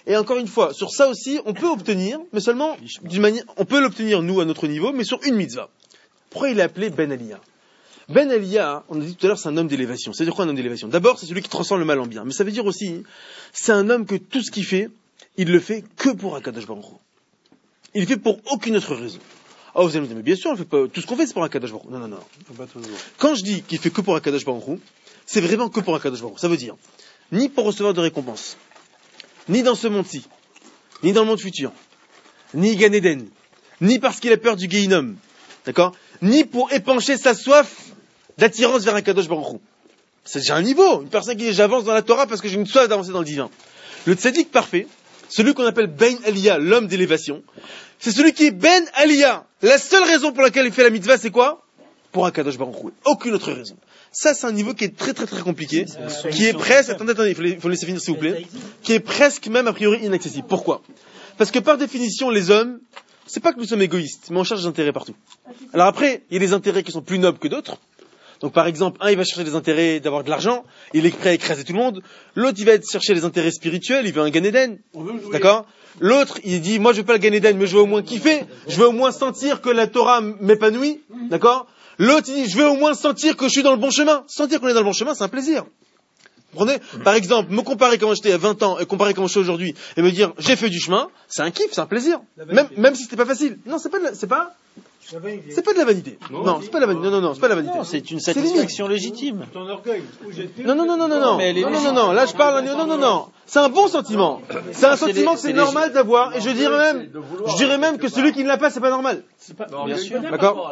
Et encore une fois, sur ça aussi, on peut obtenir, mais seulement d'une manière, on peut l'obtenir nous à notre niveau, mais sur une mitzvah. Pourquoi il est appelé Ben Aliyah? Ben Aliyah, on a dit tout à l'heure, c'est un homme d'élévation. Ça veut dire quoi un homme d'élévation? D'abord, c'est celui qui transforme le mal en bien. Mais ça veut dire aussi, c'est un homme que tout ce qu'il fait, il le fait que pour Akadosh Baruch Hu. Il le fait pour aucune autre raison. Ah, vous allez me dire, mais bien sûr, on fait pas, tout ce qu'on fait, c'est pour Akadosh Baruch Hu. Non. Quand je dis qu'il fait que pour Akadosh Baruch Hu, c'est vraiment que pour Akadosh Baruch Hu. Ça veut dire, ni pour recevoir de récompense, ni dans ce monde-ci, ni dans le monde futur, ni Gan Eden, ni parce qu'il a peur du Gehinnom, d'accord? Ni pour épancher sa soif d'attirance vers un Kadosh Baruch Hu. C'est déjà un niveau. Une personne qui dit j'avance dans la Torah parce que j'ai une soif d'avancer dans le divin. Le tzaddik parfait, celui qu'on appelle Ben Aliyah, l'homme d'élévation, c'est celui qui est Ben Aliyah. La seule raison pour laquelle il fait la mitzvah, c'est quoi? Pour un Kadosh Baruch Hu. Aucune autre raison. Ça, c'est un niveau qui est très très très compliqué, qui est presque, attendez, il faut laisser finir s'il vous plaît, qui est presque même a priori inaccessible. Pourquoi? Parce que par définition, les hommes, c'est pas que nous sommes égoïstes, mais on cherche des intérêts partout. Alors après, il y a des intérêts qui sont plus nobles que d'autres. Donc par exemple, un, il va chercher des intérêts d'avoir de l'argent, il est prêt à écraser tout le monde. L'autre, il va chercher les intérêts spirituels, il veut un Gan Eden. D'accord? L'autre, il dit, moi je veux pas le Gan Eden, mais je veux au moins kiffer. Je veux au moins sentir que la Torah m'épanouit. D'accord? L'autre, il dit, je veux au moins sentir que je suis dans le bon chemin. Sentir qu'on est dans le bon chemin, c'est un plaisir. Vous comprenez? Par exemple, me comparer comment j'étais à 20 ans et comparer comment je suis aujourd'hui et me dire, j'ai fait du chemin, c'est un kiff, c'est un plaisir. Même si c'était pas facile. Non, c'est pas de la vanité. Non, c'est pas de la vanité. Non, c'est pas de la vanité. Non, c'est une satisfaction légitime. Ton orgueil. Non. Là, je parle, non. C'est un bon sentiment. C'est un sentiment que c'est normal d'avoir, et je dirais même que celui qui ne l'a pas, c'est pas normal. Bien sûr. D'accord?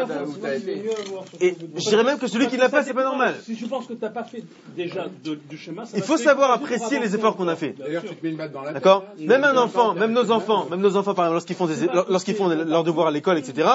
Et je dirais même que celui qui ne l'a pas, c'est pas normal. Si je pense que tu n'as pas fait déjà du chemin, il faut savoir apprécier les efforts qu'on a fait. D'accord? Même un enfant, même nos enfants, par exemple, lorsqu'ils font leurs devoirs à l'école, etc.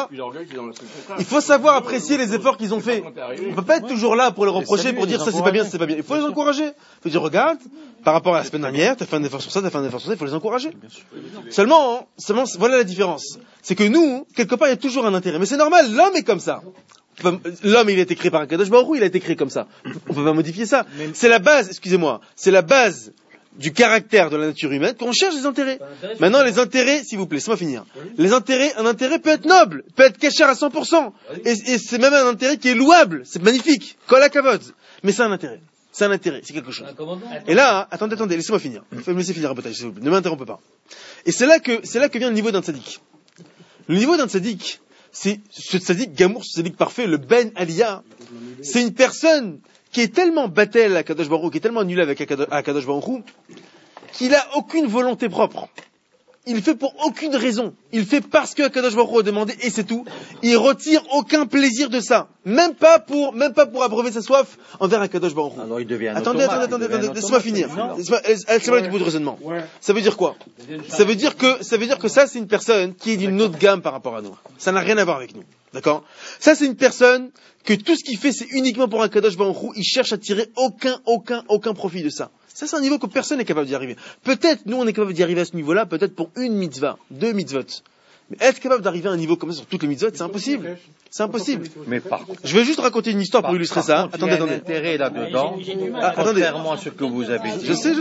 Il faut savoir apprécier les efforts qu'ils ont fait. On peut pas être toujours là pour les reprocher, pour dire ça c'est pas bien, ça c'est pas bien. Il faut les encourager. Il faut dire regarde, par rapport à la semaine dernière, t'as fait un effort sur ça, il faut les encourager. Seulement, voilà la différence. C'est que nous, quelque part, il y a toujours un intérêt. Mais c'est normal, l'homme est comme ça. L'homme, il a été créé par un Kadosh Baruch Hu, il a été créé comme ça. On peut pas modifier ça. C'est la base, c'est la base du caractère de la nature humaine qu'on cherche des intérêts. Maintenant, les intérêts, s'il vous plaît, laissez-moi finir. Les intérêts, un intérêt peut être noble, peut être caché à 100%. Et c'est même un intérêt qui est louable, c'est magnifique. Kol hakavod. Mais c'est un intérêt. C'est un intérêt, c'est quelque chose. Et là, attendez, laissez-moi finir. Il faut me laisser finir un peu, s'il vous plaît. Ne m'interrompez pas. Et c'est là que vient le niveau d'un tzaddik. Le niveau d'un tzaddik, c'est ce tzaddik gamour, ce tzaddik parfait, le Ben Aliyah. C'est une personne qui est tellement battel à Kadosh Baruch Hu, qui est tellement nul avec Kadosh Baruch Hu, qu'il a aucune volonté propre. Il fait pour aucune raison. Il fait parce que Kadosh Baruch Hu a demandé et c'est tout. Il retire aucun plaisir de ça. Même pas pour abreuver sa soif envers Kadosh Baruch Hu. Alors il devient Attendez, laissez-moi finir. Laissez-moi aller du bout du raisonnement. Ça veut dire quoi? Ça veut dire que ça, c'est une personne qui est d'une autre gamme par rapport à nous. Ça n'a rien à voir avec nous. D'accord? Ça, c'est une personne que tout ce qu'il fait, c'est uniquement pour un Kadosh Baruch Hu. Il cherche à tirer aucun profit de ça. Ça, c'est un niveau que personne n'est capable d'y arriver. Peut-être, nous, on est capable d'y arriver à ce niveau-là, peut-être pour une mitzvah, 2 mitzvot. Mais être capable d'arriver à un niveau comme ça sur toutes les mitzvot, c'est impossible. C'est impossible. Mais par contre, je vais juste raconter une histoire pour illustrer ça. Attendez. Il y a un intérêt là-dedans, contrairement à ce que vous avez dit. Je sais.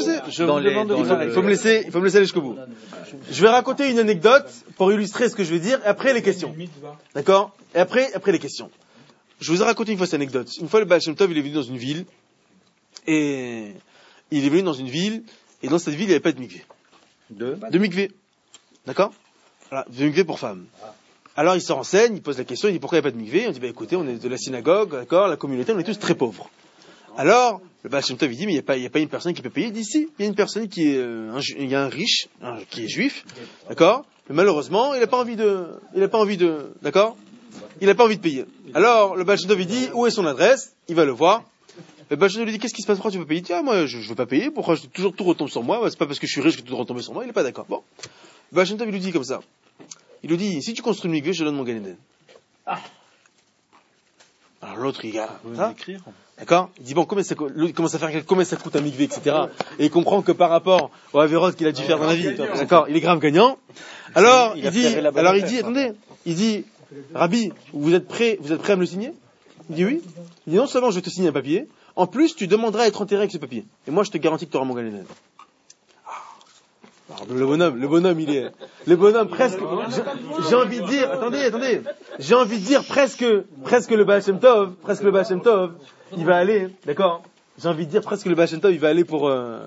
Il faut me laisser aller jusqu'au bout. Je vais raconter une anecdote pour illustrer ce que je vais dire, et après les questions. D'accord? Et après les questions. Je vous ai raconté une fois cette anecdote. Une fois, le Baal Shem Tov, il est venu dans une ville, et dans cette ville, il n'y avait pas de mikvé. De mikvé. D'accord? Voilà, de mikvé pour femmes. Alors, il se renseigne, il pose la question, il dit pourquoi il n'y a pas de mikvé? On dit, écoutez, on est de la synagogue, d'accord, la communauté, on est tous très pauvres. Alors, le Baal Shem Tov, il dit, mais il n'y a pas une personne qui peut payer? Il dit, si, il y a une personne qui est, il y a un riche, qui est juif, d'accord? Mais malheureusement, il n'a pas envie de, d'accord? Il n'a pas envie de payer. Alors, le Baal Shem Tov, il dit, où est son adresse? Il va le voir. Le Baal Shem Tov lui dit, qu'est-ce qui se passe? Pourquoi tu veux payer? Tiens, moi, je veux pas payer. Pourquoi toujours tout retombe sur moi? C'est pas parce que je suis riche que tout retombe sur moi. Il n'est pas d'accord. Bon. Le Baal Shem Tov, il lui dit comme ça. Il lui dit, si tu construis une mikvé, je te donne mon Gan Eden. Alors l'autre, il a, d'accord? Il dit, bon, combien ça coûte un mikvé, etc. Et il comprend que par rapport au Averot qu'il a dû faire dans la vie, d'accord? Il est grave gagnant. Alors, il dit, attendez. Il dit, Rabbi, vous êtes prêt à me le signer? Il dit oui. Il dit non seulement je vais te signer un papier, en plus tu demanderas à être enterré avec ce papier. Et moi je te garantis que tu auras mon Gan Eden. Le bonhomme, le bonhomme presque, j'ai envie de dire, attendez, j'ai envie de dire presque le Baal Shem Tov, il va aller, d'accord? J'ai envie de dire presque le Baal Shem Tov, il va aller pour,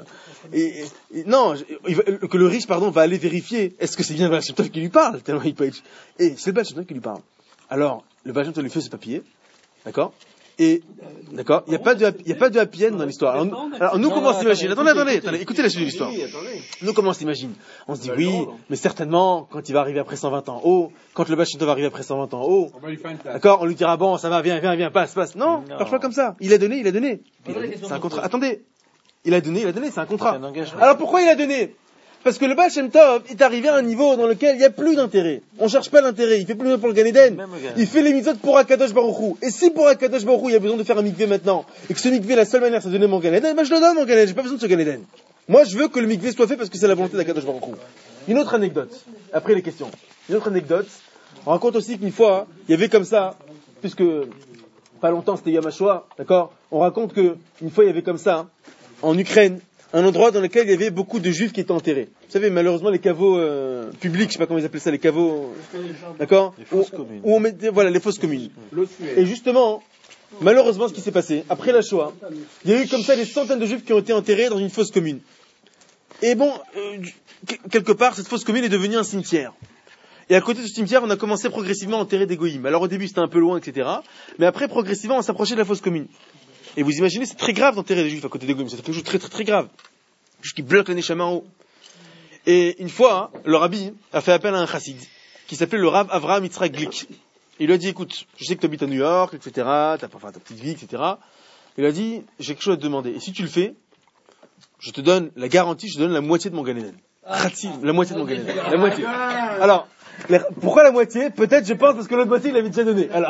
que le riche, va aller vérifier, est-ce que c'est bien le Baal Shem Tov qui lui parle, tellement il peut être, et c'est le Baal Shem Tov qui lui parle. Alors, le Baal Shem Tov lui fait ce papier, d'accord? Et, d'accord, il n'y a pas de happy end dans l'histoire. Alors nous, comment on s'imagine? Attendez, écoutez la suite de l'histoire. Nous, comment on s'imagine? On se dit, oui, mais certainement, quand il va arriver après 120 ans en haut, quand le Baal Shem Tov va arriver après 120 ans en haut, d'accord, on lui dira, bon, ça va, viens, passe. Non, marche pas comme ça. Il a donné. C'est un contrat. Attendez. Il a donné, c'est un contrat. Alors pourquoi il a donné? Parce que le Baal Shem Tov est arrivé à un niveau dans lequel il n'y a plus d'intérêt. On cherche pas l'intérêt. Il fait plus pour le Gan Eden. Il fait les mitzvot pour Akadosh Baruch Hu. Et si pour Akadosh Baruch Hu, il y a besoin de faire un mikvé maintenant, et que ce mikvé, la seule manière, c'est de donner mon Gan Eden, je le donne mon Gan Eden. J'ai pas besoin de ce Gan Eden. Moi, je veux que le mikvé soit fait parce que c'est la volonté d'Akadosh Baruch Hu. Une autre anecdote. Après les questions. Une autre anecdote. On raconte aussi qu'une fois, il y avait comme ça, puisque pas longtemps, c'était Yom HaShoah, d'accord? On raconte que une fois, il y avait comme ça, en Ukraine, un endroit dans lequel il y avait beaucoup de juifs qui étaient enterrés. Vous savez, malheureusement, les caveaux publics, je sais pas comment ils appellent ça, les caveaux, d'accord? Les fosses communes. Où on mettait, voilà, les fosses communes. Et justement, malheureusement, ce qui s'est passé, après la Shoah, il y a eu comme ça des centaines de juifs qui ont été enterrés dans une fosse commune. Et bon, quelque part, cette fosse commune est devenue un cimetière. Et à côté de ce cimetière, on a commencé progressivement à enterrer des goïms. Alors au début, c'était un peu loin, etc. Mais après, progressivement, on s'approchait de la fosse commune. Et vous imaginez, c'est très grave d'enterrer des juifs à côté des goïms. C'est quelque chose de très, très, très grave. Quelque chose qui bloque le Neshama en haut. Et une fois, le rabbi a fait appel à un chassid, qui s'appelait le Rav Avraham Yitzhak Glick. Il lui a dit, écoute, je sais que tu habites à New York, etc., t'as ta petite vie, etc. Il a dit, j'ai quelque chose à te demander. Et si tu le fais, je te donne la garantie, je te donne la moitié de mon Gan Eden. La moitié de mon Gan Eden. La moitié. Alors, pourquoi la moitié? Peut-être, je pense, parce que l'autre moitié, il l'avait déjà donné. Alors.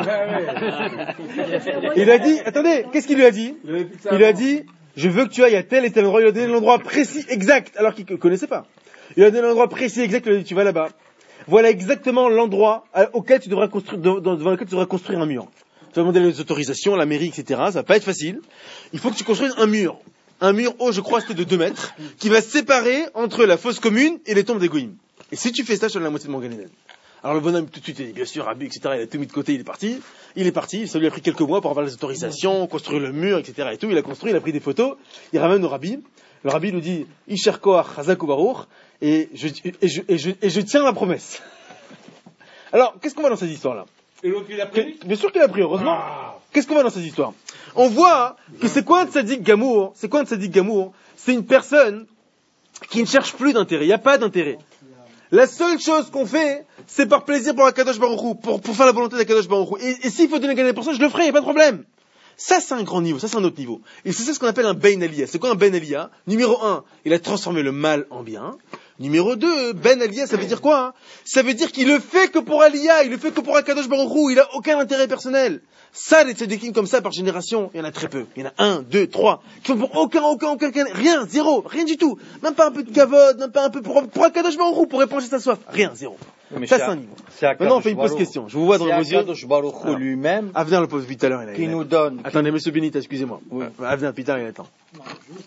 Il a dit, attendez, qu'est-ce qu'il lui a dit? Il lui a dit, je veux que tu ailles à tel et tel endroit. Il a donné l'endroit précis, exact, alors qu'il ne connaissait pas. Il a donné l'endroit précis, exact, il lui a dit, tu vas là-bas. Voilà exactement l'endroit auquel tu devras construire, devant lequel tu devras construire un mur. Tu vas demander les autorisations, la mairie, etc. Ça va pas être facile. Il faut que tu construises un mur. Un mur haut, je crois, c'était de 2 mètres, qui va séparer entre la fosse commune et les tombes des goïms. Et si tu fais ça, je te donne la moitié de mon Gan Eden. Alors le bonhomme, tout de suite, il dit, bien sûr, Rabbi, etc., il a tout mis de côté, il est parti, ça lui a pris quelques mois pour avoir les autorisations, construire le mur, etc., et tout, il a construit, il a pris des photos, il ramène au Rabbi, le Rabbi lui dit, Isher Koach Chazak Ubaruch, et je tiens ma promesse. Alors, qu'est-ce qu'on voit dans cette histoire-là? Et l'autre, il a pris? Bien sûr qu'il a pris, heureusement. Qu'est-ce qu'on voit dans cette histoire? On voit que c'est quoi un tzaddik gamour? C'est une personne qui ne cherche plus d'intérêt, il n'y a pas d'intérêt. La seule chose qu'on fait, c'est par plaisir pour Akadosh Baruch Hu, pour faire la volonté d'Akadosh Baruch Hu. Et s'il faut donner gagner pour ça, je le ferai, il n'y a pas de problème. Ça, c'est un grand niveau, ça, c'est un autre niveau. Et c'est ce qu'on appelle un Ben Aliyah. C'est quoi un Ben Aliyah? Numéro 1, il a transformé le mal en bien. Numéro 2, Ben Aliyah, ça veut dire quoi? Ça veut dire qu'il le fait que pour Aliyah, il le fait que pour Akadosh Baruch Hu, il a aucun intérêt personnel. Ça, les tzadikim comme ça par génération, il y en a très peu. Il y en a 1, 2, 3, qui font pour aucun, rien, zéro, rien du tout. Même pas un peu de kavod, même pas un peu pour Akadosh Baruch Hu, pour éponger sa soif. Rien, zéro. Mais ça, c'est un niveau. Maintenant, on fait une pause question. Je vous vois dans vos yeux. Akadosh Baruch Hu lui-même. Avenir le pose vite tout à l'heure, qui nous donne. Attendez, monsieur Benita, excusez-moi. Oui. Avenir, plus tard, il attend. Non, juste,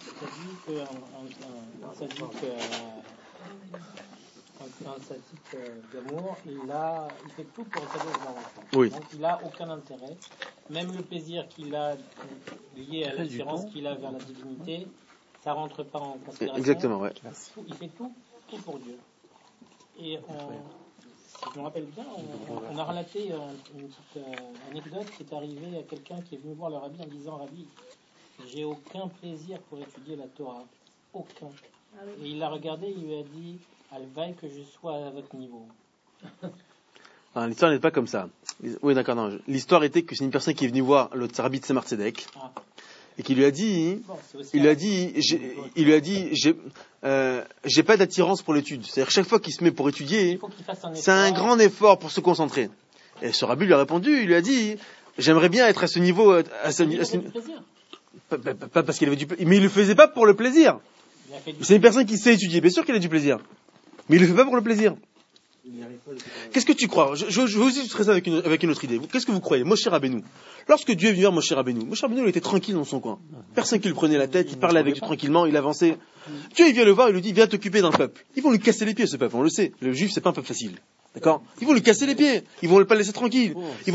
un tzaddik d'amour, il fait tout pour Akadosh Baruch Hu. Oui. Donc il n'a aucun intérêt. Même le plaisir qu'il a lié à l'attirance qu'il a vers la divinité, ça rentre pas en considération. Exactement, ouais. Il fait tout pour Dieu. Et si je me rappelle bien, on a relaté une petite anecdote qui est arrivée à quelqu'un qui est venu voir le rabbi en disant, Rabbi, j'ai aucun plaisir pour étudier la Torah. Aucun. Et il l'a regardé, il lui a dit, Alvaï que je sois à votre niveau. Alors, l'histoire n'est pas comme ça. Oui, d'accord, non. L'histoire était que c'est une personne qui est venue voir le Rabbi Tzemar Tzedek et qui lui a dit, j'ai pas d'attirance pour l'étude. C'est-à-dire chaque fois qu'il se met pour étudier, c'est un grand effort pour se concentrer. Et ce Rabbi lui a répondu, il lui a dit, j'aimerais bien être à ce niveau, pas parce qu'il avait du plaisir, mais il le faisait pas pour le plaisir. C'est une personne qui sait étudier, bien sûr qu'il a du plaisir. Mais il le fait pas pour le plaisir. Qu'est-ce que tu crois? Je vais aussi illustrer ça avec une autre idée. Qu'est-ce que vous croyez? Moshe Rabbeinu. Lorsque Dieu est venu vers Moshe Rabbeinu, il était tranquille dans son coin. Personne qui lui prenait la tête, il parlait avec lui tranquillement, il avançait. Dieu, il vient le voir, il lui dit, viens t'occuper d'un peuple. Ils vont lui casser les pieds, ce peuple, on le sait. Le juif, c'est pas un peuple facile. D'accord? Ils vont lui casser les pieds. Ils vont pas le laisser tranquille.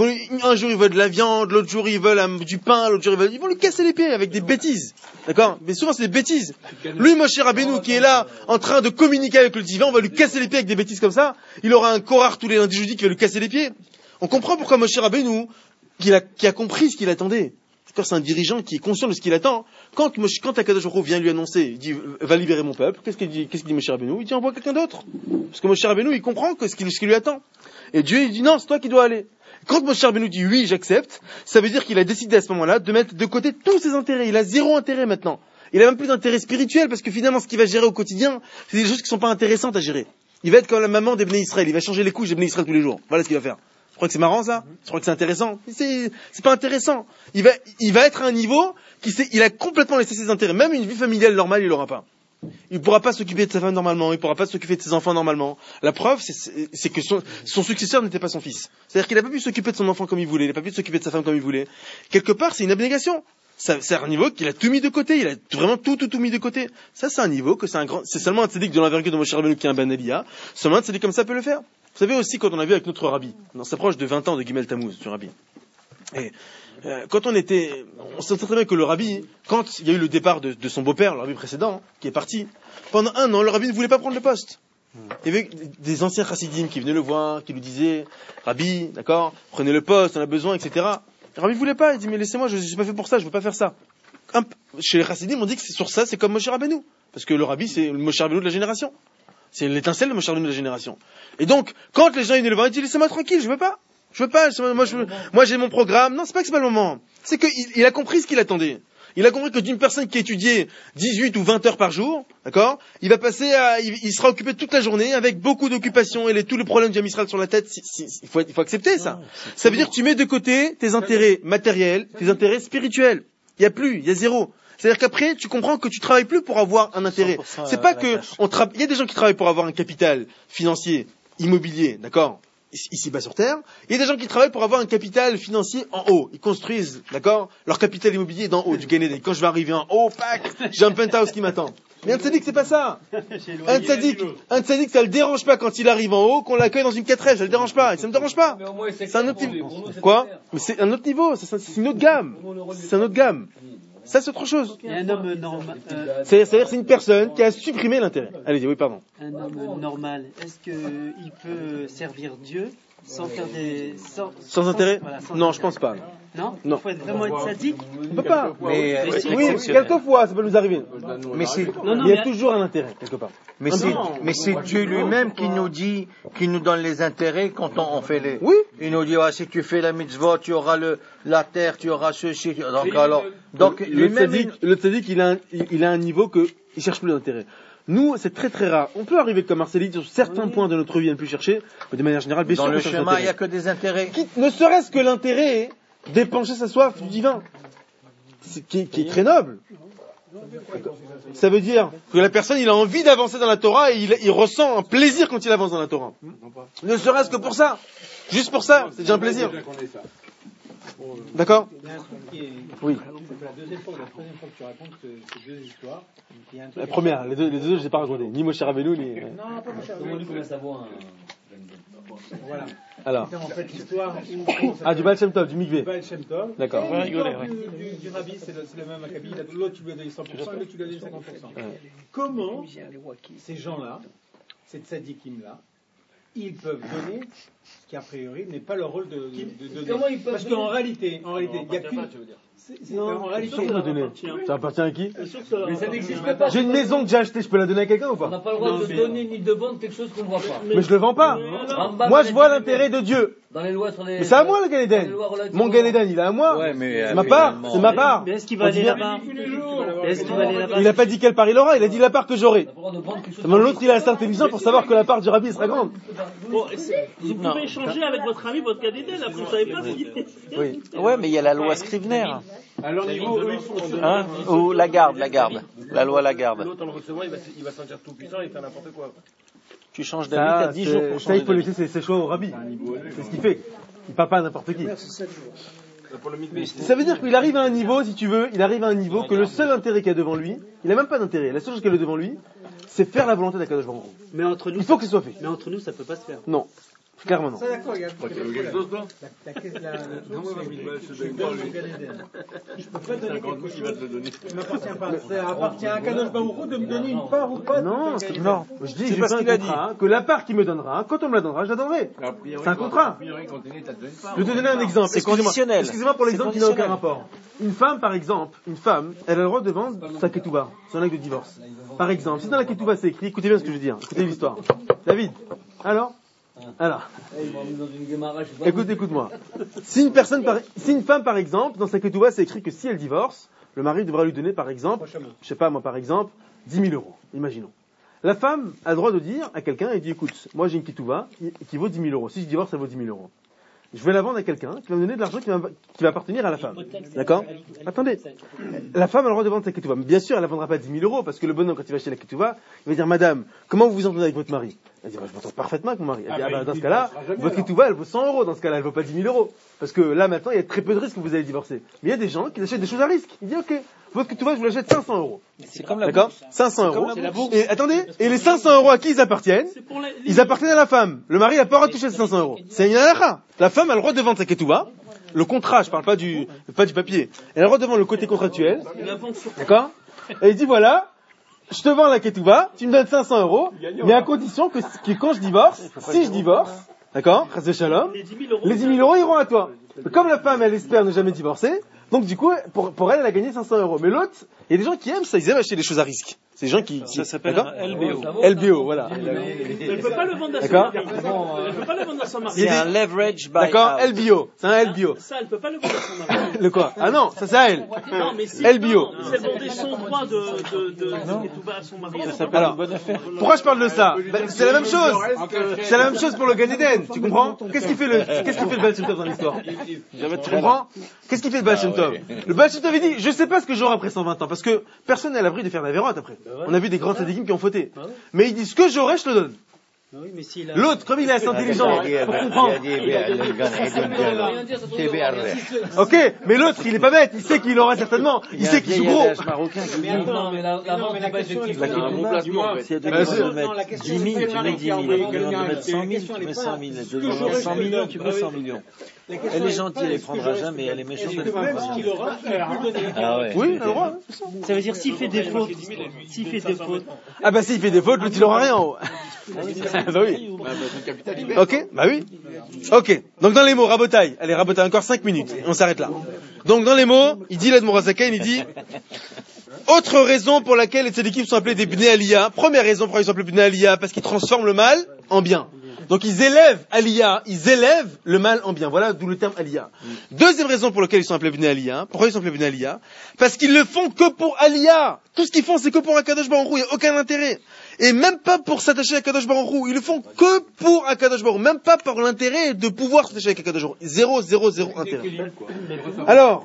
Un jour, ils veulent de la viande, l'autre jour, ils veulent du pain, l'autre jour, ils vont lui casser les pieds avec des bêtises. D'accord? Mais souvent, c'est des bêtises. Lui, Moshe Rabbeinu, qui est là, en train de communiquer avec le divin, on va lui casser les pieds avec des bêtises comme ça. Il aura un Korach tous les lundis jeudi qui va lui casser les pieds. On comprend pourquoi Moshe Rabbeinu, qui a compris ce qu'il attendait. C'est un dirigeant qui est conscient de ce qu'il attend. Quand Akadosh Baruch Hu vient lui annoncer, il dit, va libérer mon peuple, qu'est-ce qu'il dit Moshe Rabbeinu? Il dit, envoie quelqu'un d'autre. Parce que Moshe Rabbeinu, il comprend ce qu'il lui attend. Et Dieu, il dit, non, c'est toi qui dois aller. Quand Moshe Rabbeinu dit, oui, j'accepte, ça veut dire qu'il a décidé à ce moment-là de mettre de côté tous ses intérêts. Il a zéro intérêt maintenant. Il a même plus d'intérêt spirituel, parce que finalement, ce qu'il va gérer au quotidien, c'est des choses qui sont pas intéressantes à gérer. Il va être comme la maman des Bnei Israël. Il va changer les couches des Bnei Israël tous les jours. Voilà ce qu'il va faire. Je crois que c'est marrant, ça? Je crois que c'est intéressant? C'est pas intéressant. Il va être à un niveau il a complètement laissé ses intérêts. Même une vie familiale normale, il l'aura pas. Il pourra pas s'occuper de sa femme normalement. Il pourra pas s'occuper de ses enfants normalement. La preuve, c'est que son successeur n'était pas son fils. C'est-à-dire qu'il a pas pu s'occuper de son enfant comme il voulait. Il a pas pu s'occuper de sa femme comme il voulait. Quelque part, c'est une abnégation. C'est un niveau qu'il a tout mis de côté. Il a vraiment tout mis de côté. Ça, c'est un niveau que c'est seulement un tzaddik de l'envergure de Moshe Rabbeinu qui est un Ben Elia. Seulement un tzaddik comme ça peut le faire. Vous savez aussi, quand on a vu avec notre rabbi, on s'approche de 20 ans de Gimel Tammuz, du rabbi. Et, quand on sait très bien que le rabbi, quand il y a eu le départ de son beau-père, le rabbi précédent, qui est parti, pendant 1 an, le rabbi ne voulait pas prendre le poste. Il y avait des anciens chassidim qui venaient le voir, qui lui disaient, rabbi, d'accord, prenez le poste, on a besoin, etc. Le rabbi ne voulait pas, il dit, mais laissez-moi, je ne suis pas fait pour ça, je ne veux pas faire ça. Chez les chassidim, on dit que sur ça, c'est comme Moshe Rabbeinu. Parce que le rabbi, c'est le Moshe Rabbeinu de la génération. C'est l'étincelle de Moshe Rabbeinu de la génération. Et donc, quand les gens venaient le voir, ils disent, laissez-moi tranquille, je veux pas. Moi, j'ai mon programme. Non, c'est pas que c'est pas le moment. C'est qu'il a compris ce qu'il attendait. Il a compris que d'une personne qui étudiait 18 ou 20 heures par jour, d'accord, il sera occupé toute la journée avec beaucoup d'occupations et tous les problèmes du Israël sur la tête. Il faut accepter ça. Ça veut dire que tu mets de côté tes intérêts matériels, tes intérêts spirituels. Il y a zéro. C'est-à-dire qu'après, tu comprends que tu travailles plus pour avoir un intérêt. C'est pas que il y a des gens qui travaillent pour avoir un capital financier, immobilier, d'accord, ici-bas sur Terre. Il y a des gens qui travaillent pour avoir un capital financier en haut. Ils construisent, d'accord, leur capital immobilier d'en haut, du Gan Eden. Quand je vais arriver en haut, j'ai un penthouse qui m'attend. Mais un tzaddik, c'est pas ça. Un tzaddik, ça le dérange pas quand il arrive en haut, qu'on l'accueille dans une 4F, ça le dérange pas. Ça me dérange pas. C'est un autre niveau. Quoi? Mais c'est un autre niveau, c'est une autre gamme. C'est un autre gamme. Ça, c'est autre chose. Un homme normal. C'est-à-dire, c'est une personne qui a supprimé l'intérêt. Allez-y, oui, pardon. Un homme normal, est-ce qu'il peut servir Dieu sans faire sans intérêt? Voilà, non, je pense pas. Non? Il faut vraiment être sadique? On peut pas. Mais oui, quelquefois, ça peut nous arriver. Mais il y a toujours un intérêt, quelque part. Mais c'est Dieu lui-même qui nous donne les intérêts quand on fait les... Oui. Il nous dit, si tu fais la mitzvah, tu auras la terre, tu auras ceci. Donc le tzaddik, il a un niveau que il cherche plus d'intérêt. Nous, c'est très très rare. On peut arriver comme Marcellite sur certains points de notre vie à ne plus chercher, mais de manière générale, bien sûr. Dans le schéma, il n'y a que des intérêts. Ne serait-ce que l'intérêt d'épancher sa soif du divin, qui est très noble. Ça veut dire que la personne, il a envie d'avancer dans la Torah et il ressent un plaisir quand il avance dans la Torah. Ne serait-ce que pour ça. Juste pour ça, c'est déjà un plaisir. D'accord? Oui. C'est la deuxième fois ou la troisième fois que tu racontes ces deux histoires. La première, les deux, je ne les ai pas racontés. Ni Moshe Rabbeinu, ni... Non, pas Moshe Rabbeinu. Voilà. Alors. C'est en fait l'histoire du Baal Shem Tov, du Mikvé. Du Baal Shem Tov. D'accord. L'histoire du rabbi, c'est le même Maccabi. L'autre, tu lui as donné 100%, l'autre, tu lui as donné 50%. Comment ces gens-là, ces tzadikim-là, ils peuvent donner ce qui a priori n'est pas leur rôle de donner. Comment ils peuvent? Parce qu'en réalité, il n'y a qu'une. En réalité, ça appartient à qui? Mais ça n'existe pas. J'ai une maison que j'ai achetée, je peux la donner à quelqu'un ou pas? On n'a pas le droit de donner ni de vendre quelque chose qu'on ne voit pas. Mais je le vends pas. Moi, je vois l'intérêt de Dieu. Dans les lois sur les... Mais c'est à moi le Gan Eden. Mon Gan Eden, il est à moi. Ouais, mais c'est ma part. C'est ma part. Mais est-ce qu'il va aller là-bas? Il n'a pas dit quelle part il aura, il a dit la part que j'aurai. L'autre, il a assez intelligent pour savoir que la part du rabbi sera grande. Bon, vous pouvez échanger avec votre ami, votre Gan Eden, là, vous ne savez pas si... Oui. Ouais, mais il y a la loi Scrivener. À leur niveau, eux, ils sont... Hein? Ou la garde. La loi Lagarde. L'autre, en le recevant, il va sentir tout puissant et faire n'importe quoi. Tu changes d'avis, t'as 10 jours pour changer ça, il faut d'avis. laisser ses choix au rabbi. C'est ce qu'il fait. Il parle pas à n'importe qui. Ça veut dire qu'il arrive à un niveau, si tu veux, que le seul intérêt qu'il y a devant lui, il n'a même pas d'intérêt. La seule chose qu'il a devant lui, c'est faire la volonté d'Akadosh Baruch Hu. Mais entre nous, il faut que ce soit fait. Mais entre nous, ça peut pas se faire. Non. Clairement non. Ça d'accord, il y a quelque chose, toi? Je peux pas donner quelque chose qui m'appartient pas. Ça appartient à Kadosh Baruch Hu de me donner une part ou pas. Non, non. Je dis, j'ai pas un contrat, que la part qu'il me donnera, quand on me la donnera, je la donnerai. C'est un contrat. Je vais te donner un exemple. C'est conditionnel. Excusez-moi pour l'exemple qui n'a aucun rapport. Une femme, par exemple, elle a le droit de vendre sa ketouba, son acte de divorce. Par exemple, si dans la ketouba c'est écrit, écoutez bien ce que je veux dire, écoutez l'histoire. David, alors, écoute-moi. Si une femme, par exemple, dans sa ketouba c'est écrit que si elle divorce, le mari devra lui donner, par exemple, je sais pas moi, par exemple, 10 000 euros, imaginons. La femme a le droit de dire à quelqu'un, elle dit, écoute, moi j'ai une ketouba qui vaut 10 000 euros. Si je divorce, elle vaut 10 000 euros. Je vais la vendre à quelqu'un qui va me donner de l'argent qui va appartenir à la femme. D'accord? Attendez. La femme a le droit de vendre sa ketouba. Mais bien sûr, elle ne la vendra pas 10 000 euros parce que le bonhomme, quand il va acheter la ketouba, il va dire, madame, comment vous vous entendez avec votre mari? Elle dit, je m'entends parfaitement avec mon mari. Elle dit, dans ce cas-là, votre ketouba, elle vaut 100 euros. Dans ce cas-là, elle ne vaut pas 10 000 euros. Parce que là, maintenant, il y a très peu de risques que vous allez divorcer. Mais il y a des gens qui achètent des choses à risque. Il dit, ok, votre ketouba, je vous l'achète 500 euros. C'est comme la D'accord? bourse. 500 euros. Et attendez, et les 500 euros à qui ils appartiennent? Ils appartiennent à la femme. Le mari n'a pas le droit de toucher ces 500 euros. C'est une halakha. La femme a le droit de vendre sa ketouba. Le contrat, je parle pas du papier. Elle a le droit de vendre le côté contractuel. D'accord? Et il dit, voilà, je te vends la ketouba, tu me donnes 500 euros, mais à condition que quand je divorce, si je divorce, d'accord? Chas de shalom, les 10 000 euros iront à toi. Mais comme la femme, elle espère ne jamais divorcer, donc du coup, pour elle, elle a gagné 500 euros. Mais l'autre, il y a des gens qui aiment ça, ils aiment acheter des choses à risque. C'est des gens qui... Ça s'appelle un LBO. LBO, voilà. Elle ne peut pas le vendre à son D'accord? mari. Elle ne peut pas le vendre à son mari. C'est un leverage buy. D'accord? LBO. C'est un LBO. Ça, elle ne peut pas le vendre à son mari. Le quoi? Ah non, ça c'est à elle. Non, mais si LBO. elle vendait son droit de ketouba à son mari. Ça s'appelle une bonne affaire. Pourquoi je parle de ça? C'est la même chose. C'est la même chose pour le Gan Eden. Tu comprends? Qu'est-ce qu'il fait le Baal Shem Tov dans l'histoire? Tu comprends? Qu'est-ce qu'il fait le Baal Shem Tov? Le Baal Shem Tov, il dit, je sais pas ce que j'aurai après 120 ans, parce que personne n'est à l'abri de faire d'avérote après. On a vu des grands tzadikim qui ont fauté. Mais il dit, ce que j'aurai, je te donne. L'autre, comme il est assez intelligent, pour comprendre. Ok, mais l'autre, il est pas bête, il sait qu'il aura certainement, il sait qu'il joue gros. Mais attends, la question est un bon placement. Si elle demande de mettre 10 000, tu mets 10 000. Elle demande de mettre 100 000, tu mets 100 000. Elle demande 100 millions, tu mets 100 millions. Elle est gentille, elle les prendra jamais, elle est méchante, elle les prendra jamais. Oui, elle aura. Ça veut dire s'il fait des fautes, ah bah s'il fait des fautes, l'autre il aura rien en haut. Bah oui. Ok, bah oui. Ok, donc dans les mots, Rabotai. Allez, Rabotai, encore 5 minutes, on s'arrête là. Donc dans les mots, il dit l'Admorazaken, il dit, autre raison pour laquelle les tzadikim sont appelés des Bnei Aliyah. Première raison pour laquelle ils sont appelés Bnei Aliyah, parce qu'ils transforment le mal en bien. Donc ils élèvent Aliyah, ils élèvent le mal en bien. Voilà d'où le terme Aliyah. Deuxième raison pour laquelle ils sont appelés Bnei Aliyah. Pourquoi ils sont appelés Bnei Aliyah? Parce qu'ils le font que pour Aliyah. Tout ce qu'ils font, c'est que pour Akadosh Baruch Hu. Il n'y a aucun intérêt. Et même pas pour s'attacher à Akadosh Baruch Hu. Ils le font que pour Akadosh Baruch Hu. Même pas par l'intérêt de pouvoir s'attacher avec Akadosh Baruch Hu. Zéro intérêt. Alors,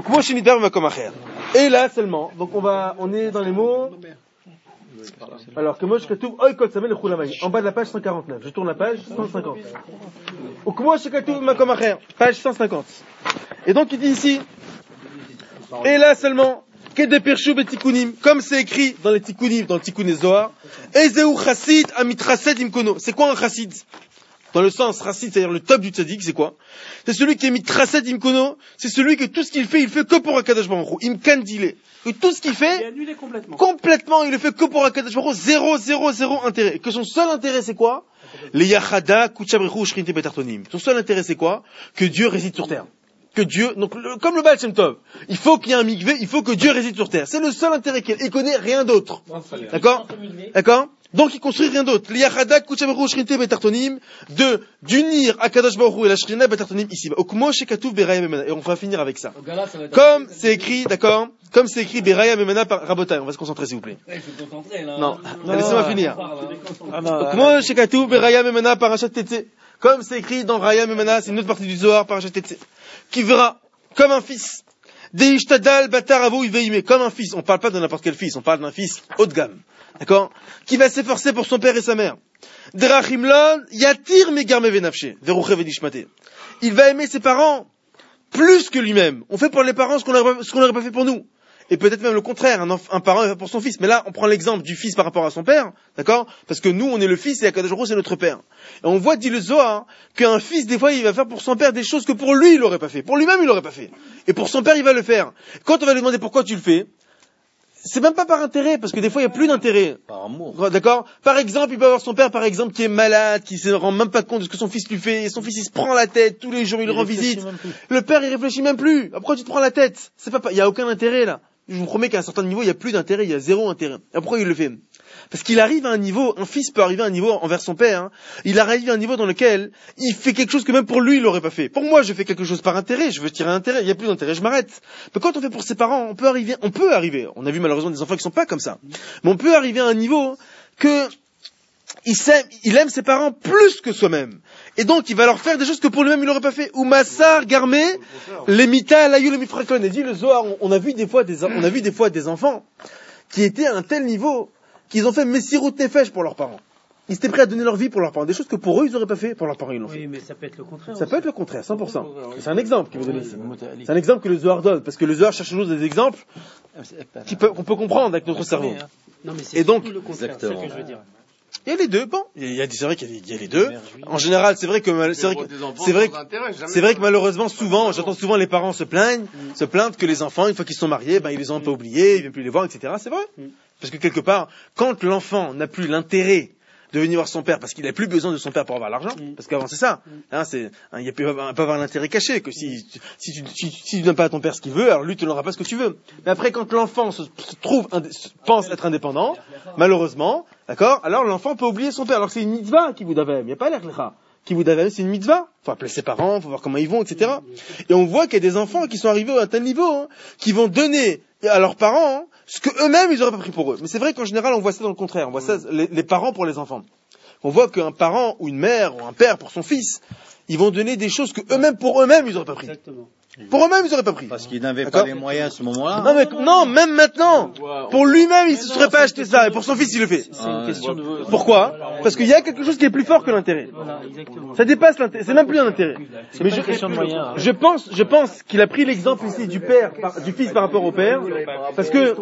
et là seulement, donc on est dans les mots. Alors, que Moshe Katoub, Oikot Samel le Chulamay, en bas de la page 149. Je tourne la page 150. Ou que Moshe Katoub Makom Acher, page 150. Et donc il dit ici, et là seulement, Kede Pirshu Betikunim, comme c'est écrit dans les Tikunim, dans le Tikkun Zohar, Ezeu Chassid Amitrased Imkono. C'est quoi un Chassid? Dans le sens Chassid, c'est-à-dire le top du tzaddik, c'est quoi? C'est celui qui est mitrased imkono, c'est celui que tout ce qu'il fait que pour Akadosh Baruch Hu. Imkandile. Que tout ce qu'il fait, complètement, il le fait que pour Akadosh Baruch Hu, zéro intérêt. Que son seul intérêt, c'est quoi? Les Yachada, Kuchabrichu, Shrinte Betartonim. Son seul intérêt, c'est quoi? Que Dieu réside sur terre. Que Dieu, donc, comme le Baal Shem Tov, il faut qu'il y ait un mikvé, il faut que Dieu réside sur terre. C'est le seul intérêt qu'il a. Il connaît rien d'autre. D'accord? Donc il construit rien d'autre. L'iyachada kuchaberu shrinte betartonim, d'unir Akadosh Baruch Hu et la shrina betartonim ici. Okmo shekatuv beraya memana. Et on va finir avec ça. Comme c'est écrit, d'accord? Comme c'est écrit beraya memana par Rabotai. On va se concentrer s'il vous plaît. Non, laissez-moi finir. Okmo shekatuv beraya memana par Parashat Tetzé. Comme c'est écrit dans Raya Memana, c'est une autre partie du Zohar, Parashat Tetzé. Qui verra comme un fils. Deishtadal batar avo iveime, comme un fils. On parle pas de n'importe quel fils, on parle d'un fils haut de gamme. D'accord? Qui va s'efforcer pour son père et sa mère. Drachimlon yatir megarme venafshe, veruche venishmate. Il va aimer ses parents plus que lui-même. On fait pour les parents ce qu'on n'aurait pas fait pour nous. Et peut-être même le contraire, un parent fait pour son fils. Mais là, on prend l'exemple du fils par rapport à son père, d'accord? Parce que nous, on est le fils et Akadosh Baruch Hu, c'est notre père. Et on voit, dit le Zohar, qu'un fils, des fois, il va faire pour son père des choses que pour lui, il n'aurait pas fait. Pour lui-même, il n'aurait pas fait. Et pour son père, il va le faire. Quand on va lui demander pourquoi tu le fais, c'est même pas par intérêt, parce que des fois, il n'y a plus d'intérêt. Par amour. D'accord? Par exemple, il peut avoir son père, par exemple, qui est malade, qui se rend même pas compte de ce que son fils lui fait, et son fils, il se prend la tête, tous les jours, il le rend visite. Le père, il réfléchit même plus. Pourquoi tu te prends la tête? Il y a aucun intérêt, là. Je vous promets qu'à un certain niveau, il n'y a plus d'intérêt, il y a zéro intérêt. Et pourquoi il le fait? Parce qu'il arrive à un niveau, un fils peut arriver à un niveau envers son père, hein. Il arrive à un niveau dans lequel il fait quelque chose que même pour lui, il n'aurait pas fait. Pour moi, je fais quelque chose par intérêt, je veux tirer un intérêt, il n'y a plus d'intérêt, je m'arrête. Mais quand on fait pour ses parents, on peut arriver, on a vu malheureusement des enfants qui sont pas comme ça. Mais on peut arriver à un niveau que il aime ses parents plus que soi-même. Et donc, il va leur faire des choses que pour lui-même, il n'aurait pas fait. Ou Massar, Garmé, Lemita, Layou, Lemifrakon. Et dit le Zohar, on a vu des fois des enfants qui étaient à un tel niveau qu'ils ont fait Messirut Nefesh pour leurs parents. Ils étaient prêts à donner leur vie pour leurs parents. Des choses que pour eux, ils n'auraient pas fait, pour leurs parents, ils l'ont fait. Oui, mais ça peut être le contraire. Ça peut être le contraire, 100%. C'est un exemple qu'il veut donner ici. C'est un exemple que le Zohar donne, parce que le Zohar cherche toujours des exemples qu'on peut comprendre avec notre cerveau. Non, mais c'est et donc, le contraire, c'est ça que je veux dire. Il y a les deux, bon. C'est vrai qu'il y a les deux. En général, c'est vrai que malheureusement, souvent, j'entends souvent les parents se plaindre que les enfants, une fois qu'ils sont mariés, ils les ont un peu oubliés, ils ne viennent plus les voir, etc. C'est vrai. Parce que quelque part, quand l'enfant n'a plus l'intérêt de venir voir son père parce qu'il n'a plus besoin de son père pour avoir l'argent, parce qu'avant c'est ça, il peut avoir l'intérêt caché, que si tu donnes pas à ton père ce qu'il veut, alors lui te donnera pas ce que tu veux. Mais après, quand l'enfant pense être indépendant, malheureusement, d'accord, alors l'enfant peut oublier son père, alors que c'est une mitzvah qui vous d'avem, il n'y a pas l'erlecha. Qui vous d'avem, c'est une mitzvah. Faut appeler ses parents, faut voir comment ils vont, etc. Et on voit qu'il y a des enfants qui sont arrivés à un tel niveau, qui vont donner à leurs parents, ce que eux-mêmes ils auraient pas pris pour eux. Mais c'est vrai qu'en général on voit ça dans le contraire. On voit ça les parents pour les enfants. On voit qu'un parent ou une mère ou un père pour son fils, ils vont donner des choses que eux-mêmes pour eux-mêmes ils auraient pas pris. Exactement. Pour eux-mêmes ils auraient pas pris. Parce qu'ils n'avaient pas les moyens à ce moment-là. Non, même maintenant. Pour lui-même il ne se serait pas acheté ça et pour son fils il le fait. C'est une question de... Pourquoi? Parce qu'il y a quelque chose qui est plus fort que l'intérêt. Voilà, exactement. Ça dépasse l'intérêt. C'est même plus un intérêt. Mais je pense qu'il a pris l'exemple ici du fils par rapport au père, parce que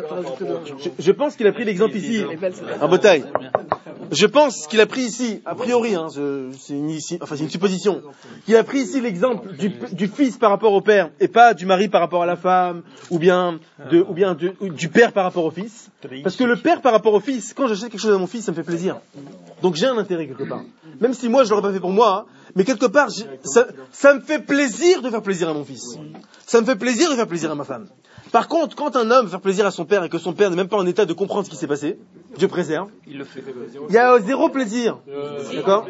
je pense qu'il a pris l'exemple ici en bataille. Je pense qu'il a pris ici, a priori, c'est une supposition, qu'il a pris ici l'exemple du fils par rapport au père et pas du mari par rapport à la femme ou bien du père par rapport au fils. Parce que le père par rapport au fils, quand j'achète quelque chose à mon fils, ça me fait plaisir. Donc j'ai un intérêt quelque part. Même si moi je l'aurais pas fait pour moi, mais quelque part ça me fait plaisir de faire plaisir à mon fils. Ça me fait plaisir de faire plaisir à ma femme. Par contre, quand un homme veut faire plaisir à son père et que son père n'est même pas en état de comprendre ce qui s'est passé, Dieu préserve, il y a zéro plaisir. D'accord?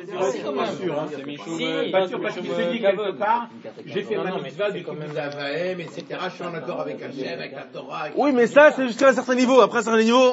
Pas sûr, parce qu'il se dit quelque part, j'ai fait ma mitzvah du Zavahem, etc. Je suis en accord avec Hachem, avec la Torah. Oui, mais ça, c'est jusqu'à un certain niveau. Après un certain niveau.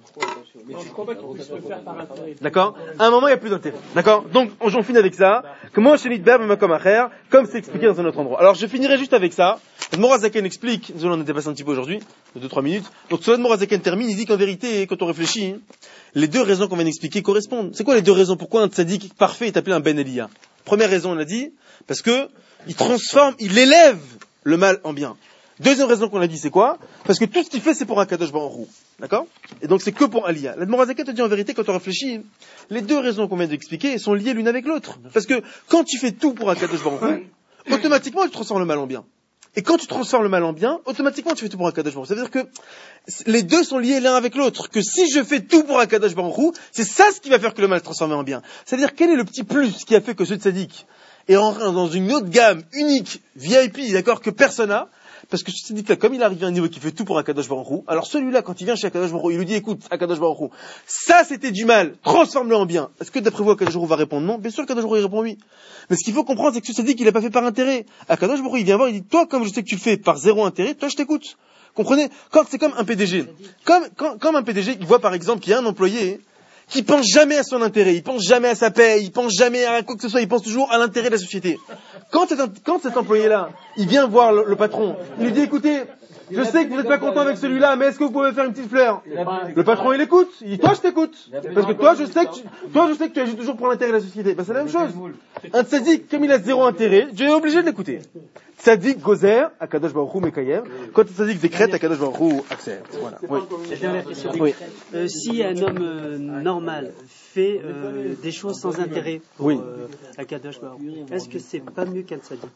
D'accord? À un moment, il n'y a plus d'intérêt. D'accord? Donc, j'en finis avec ça. Comment chez Nidberg, comme c'est expliqué dans un autre endroit. Alors, je finirai juste avec ça. Morazaken explique, nous on en était passé un petit peu aujourd'hui, de 2-3 minutes. Donc, Morazaken termine, il dit qu'en vérité, quand on réfléchit, les deux raisons qu'on vient d'expliquer correspondent. C'est quoi les deux raisons? Pourquoi un tzaddik parfait est appelé un Ben Elia? Première raison, on l'a dit, parce que il élève le mal en bien. Deuxième raison qu'on a dit, c'est quoi? Parce que tout ce qu'il fait, c'est pour un Kadosh Baruch Hu. D'accord? Et donc, c'est que pour Aliyah. L'Admorazaken te dit en vérité, quand on réfléchit, les deux raisons qu'on vient d'expliquer sont liées l'une avec l'autre. Parce que quand tu fais tout pour un Kadosh Baruch Hu, automatiquement, tu transformes le mal en bien. Et quand tu transformes le mal en bien, automatiquement, tu fais tout pour un Kadosh Baruch Hu. Ça veut dire que les deux sont liés l'un avec l'autre. Que si je fais tout pour un Kadosh Baruch Hu, c'est ça ce qui va faire que le mal se transforme en bien. C'est-à-dire, quel est le petit plus qui a fait que ce tzaddik est rentré dans une autre gamme unique, VIP, d'accord, que personne n'a? Parce que ce tzaddik-là, comme il arrive à un niveau qui fait tout pour Akadosh Baruch Hu, alors celui-là, quand il vient chez Akadosh Baruch Hu, il lui dit, écoute, Akadosh Baruch Hu, ça c'était du mal, transforme-le en bien. Est-ce que d'après vous, Akadosh Baruch Hu va répondre non? Bien sûr qu'Akadosh Baruch Hu répond oui. Mais ce qu'il faut comprendre, c'est que ce tzaddik, il n'a pas fait par intérêt. Akadosh Baruch Hu, il vient voir, il dit, toi, comme je sais que tu le fais par zéro intérêt, toi, je t'écoute. Comprenez? Quand c'est comme un PDG. Comme un PDG qui voit, par exemple, qu'il y a un employé qui pense jamais à son intérêt, il pense jamais à sa paie, il pense jamais à quoi que ce soit, il pense toujours à l'intérêt de la société. Quand cet employé-là, il vient voir le patron, il lui dit, écoutez, je sais que vous n'êtes pas content avec celui-là, mais est-ce que vous pouvez faire une petite fleur? Le patron, il écoute. Il dit, toi, je t'écoute. Parce que toi, je sais que tu agis toujours pour l'intérêt de la société. Ben, c'est la même chose. Un tzaddik, comme il a zéro intérêt, Dieu est obligé de l'écouter. Tzaddik gozer, Akadosh Baruch Hu mekayem. Quand le tzaddik décrète, Akadosh Baruch Hu accepte. Voilà. Oui. Dernière question. Oui. Si un homme normal fait des choses sans intérêt pour Akadosh Baruch Hu, est-ce que c'est pas mieux qu'un tzaddik?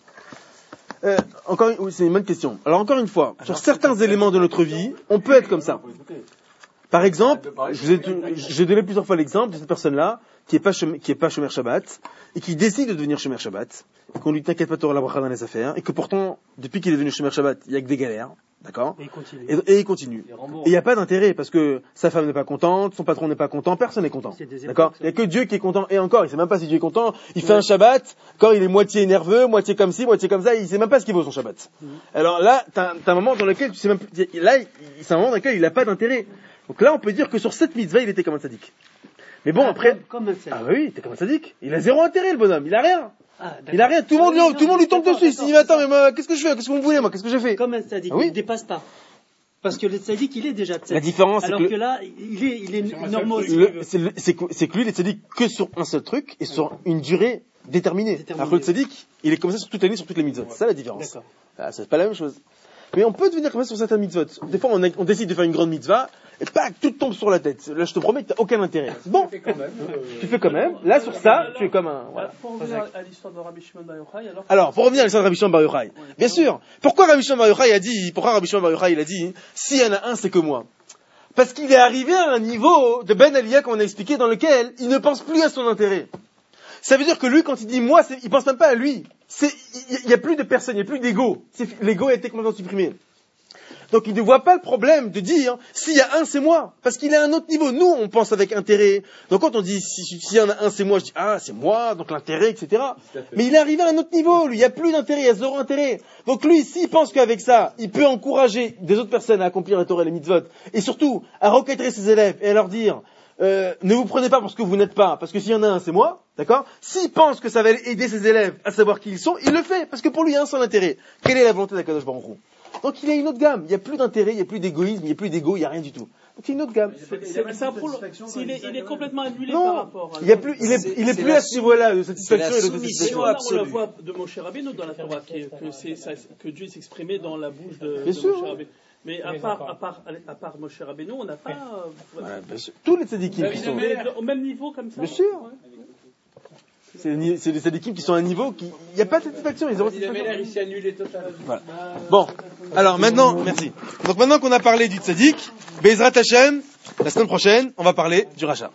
Oui, c'est une bonne question. Alors encore une fois, sur certains éléments de notre vie, on peut être comme ça. Par exemple, j'ai donné plusieurs fois l'exemple de cette personne-là qui est pas Shomer Shabbat et qui décide de devenir Shomer Shabbat et qu'on lui dit t'inquiète pas, t'auras la bracha dans les affaires et que pourtant, depuis qu'il est devenu Shomer Shabbat, il y a que des galères, d'accord? Et il continue. Et il n'y a pas d'intérêt parce que sa femme n'est pas contente, son patron n'est pas content, personne n'est content, d'accord? Il n'y a que Dieu qui est content et encore, il sait même pas si Dieu est content. Il fait un Shabbat, quand il est moitié nerveux, moitié comme ci, moitié comme ça, il sait même pas ce qu'il vaut son Shabbat. Alors là, t'as un moment dans lequel tu sais même, là, c'est un moment dans lequel il n'a pas d'intérêt. Donc là, on peut dire que sur cette mitzvah, il était comme un tzaddik. Mais bon, après... Comme un tzaddik. Ah oui, il était comme un tzaddik. Il a zéro intérêt, le bonhomme. Il a rien. Il a rien. Tout le monde lui tombe dessus. Il se dit, mais attends, mais qu'est-ce que je fais? Qu'est-ce que vous voulez, moi? Qu'est-ce que j'ai fait? Comme un tzaddik. Il ne dépasse pas. Parce que le tzaddik, il est déjà tzaddik. La différence, alors que là, il est normal. C'est que lui, il est tzaddik que sur un seul truc et sur une durée déterminée. Alors que le tzaddik, il est comme ça sur toute l'année, sur toutes les mitzvot. C'est ça la différence. D'accord. Ah, c'est pas la même chose. Mais on peut devenir comme ça sur certaines mitzvot. Des fois, on décide de faire une grande mitzvah, et pac, tout tombe sur la tête. Là, je te promets que t'as aucun intérêt. Bon. Tu fais quand même. Là, sur ça, tu es comme un, voilà. Pour revenir à l'histoire de Rabbi Shimon Bar Yochai, alors, pour revenir à l'histoire de Rabbi Shimon Bar Yochai. Bien sûr. Pourquoi Rabbi Shimon Bar Yochai il a dit, s'il y en a un, c'est que moi. Parce qu'il est arrivé à un niveau de Ben Aliyah, comme on a expliqué, dans lequel il ne pense plus à son intérêt. Ça veut dire que lui, quand il dit moi, il pense même pas à lui. Il y a plus de personne, il n'y a plus d'ego. L'ego a été complètement supprimé. Donc il ne voit pas le problème de dire s'il y a un, c'est moi, parce qu'il est à un autre niveau. Nous, on pense avec intérêt. Donc quand on dit s'il y en a un, c'est moi, je dis ah, c'est moi, donc l'intérêt, etc. Mais il est arrivé à un autre niveau. Lui, il n'y a plus d'intérêt, il y a zéro intérêt. Donc lui, s'il pense qu'avec ça, il peut encourager des autres personnes à accomplir la Torah et les mitzvot, et surtout à recadrer ses élèves et à leur dire ne vous prenez pas pour ce que vous n'êtes pas, parce que s'il y en a un, c'est moi, d'accord? S'il pense que ça va aider ses élèves à savoir qui ils sont, il le fait, parce que pour lui, il y a un seul intérêt. Quelle est la volonté d'Akadosh Baruch Hu? Donc il y a une autre gamme. Il n'y a plus d'intérêt, il n'y a plus d'égoïsme, il n'y a plus d'ego, il n'y a rien du tout. Donc il y a une autre gamme. Il est complètement annulé par rapport à... Il est plus à ce niveau-là de satisfaction et de satisfaction absolue. On le voit de Moshe Rabbeinu dans la Torah, que Dieu s'exprimait dans la bouche de Moshe Rabbeinu. Mais à part Moshe Rabbeinu, on n'a pas... Tous les tzadikim qui sont... Au même niveau comme ça. Bien sûr. C'est les tzadikim qui sont à un niveau qui... Il n'y a pas de satisfaction, ils ont il s'est annulé totalement. Voilà. Bon, alors maintenant, merci. Donc maintenant qu'on a parlé du tzadik, Be'ezrat Hashem, la semaine prochaine, on va parler du rachat.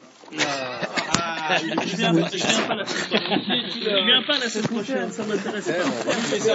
Je viens pas la semaine prochaine, ça m'intéresse pas.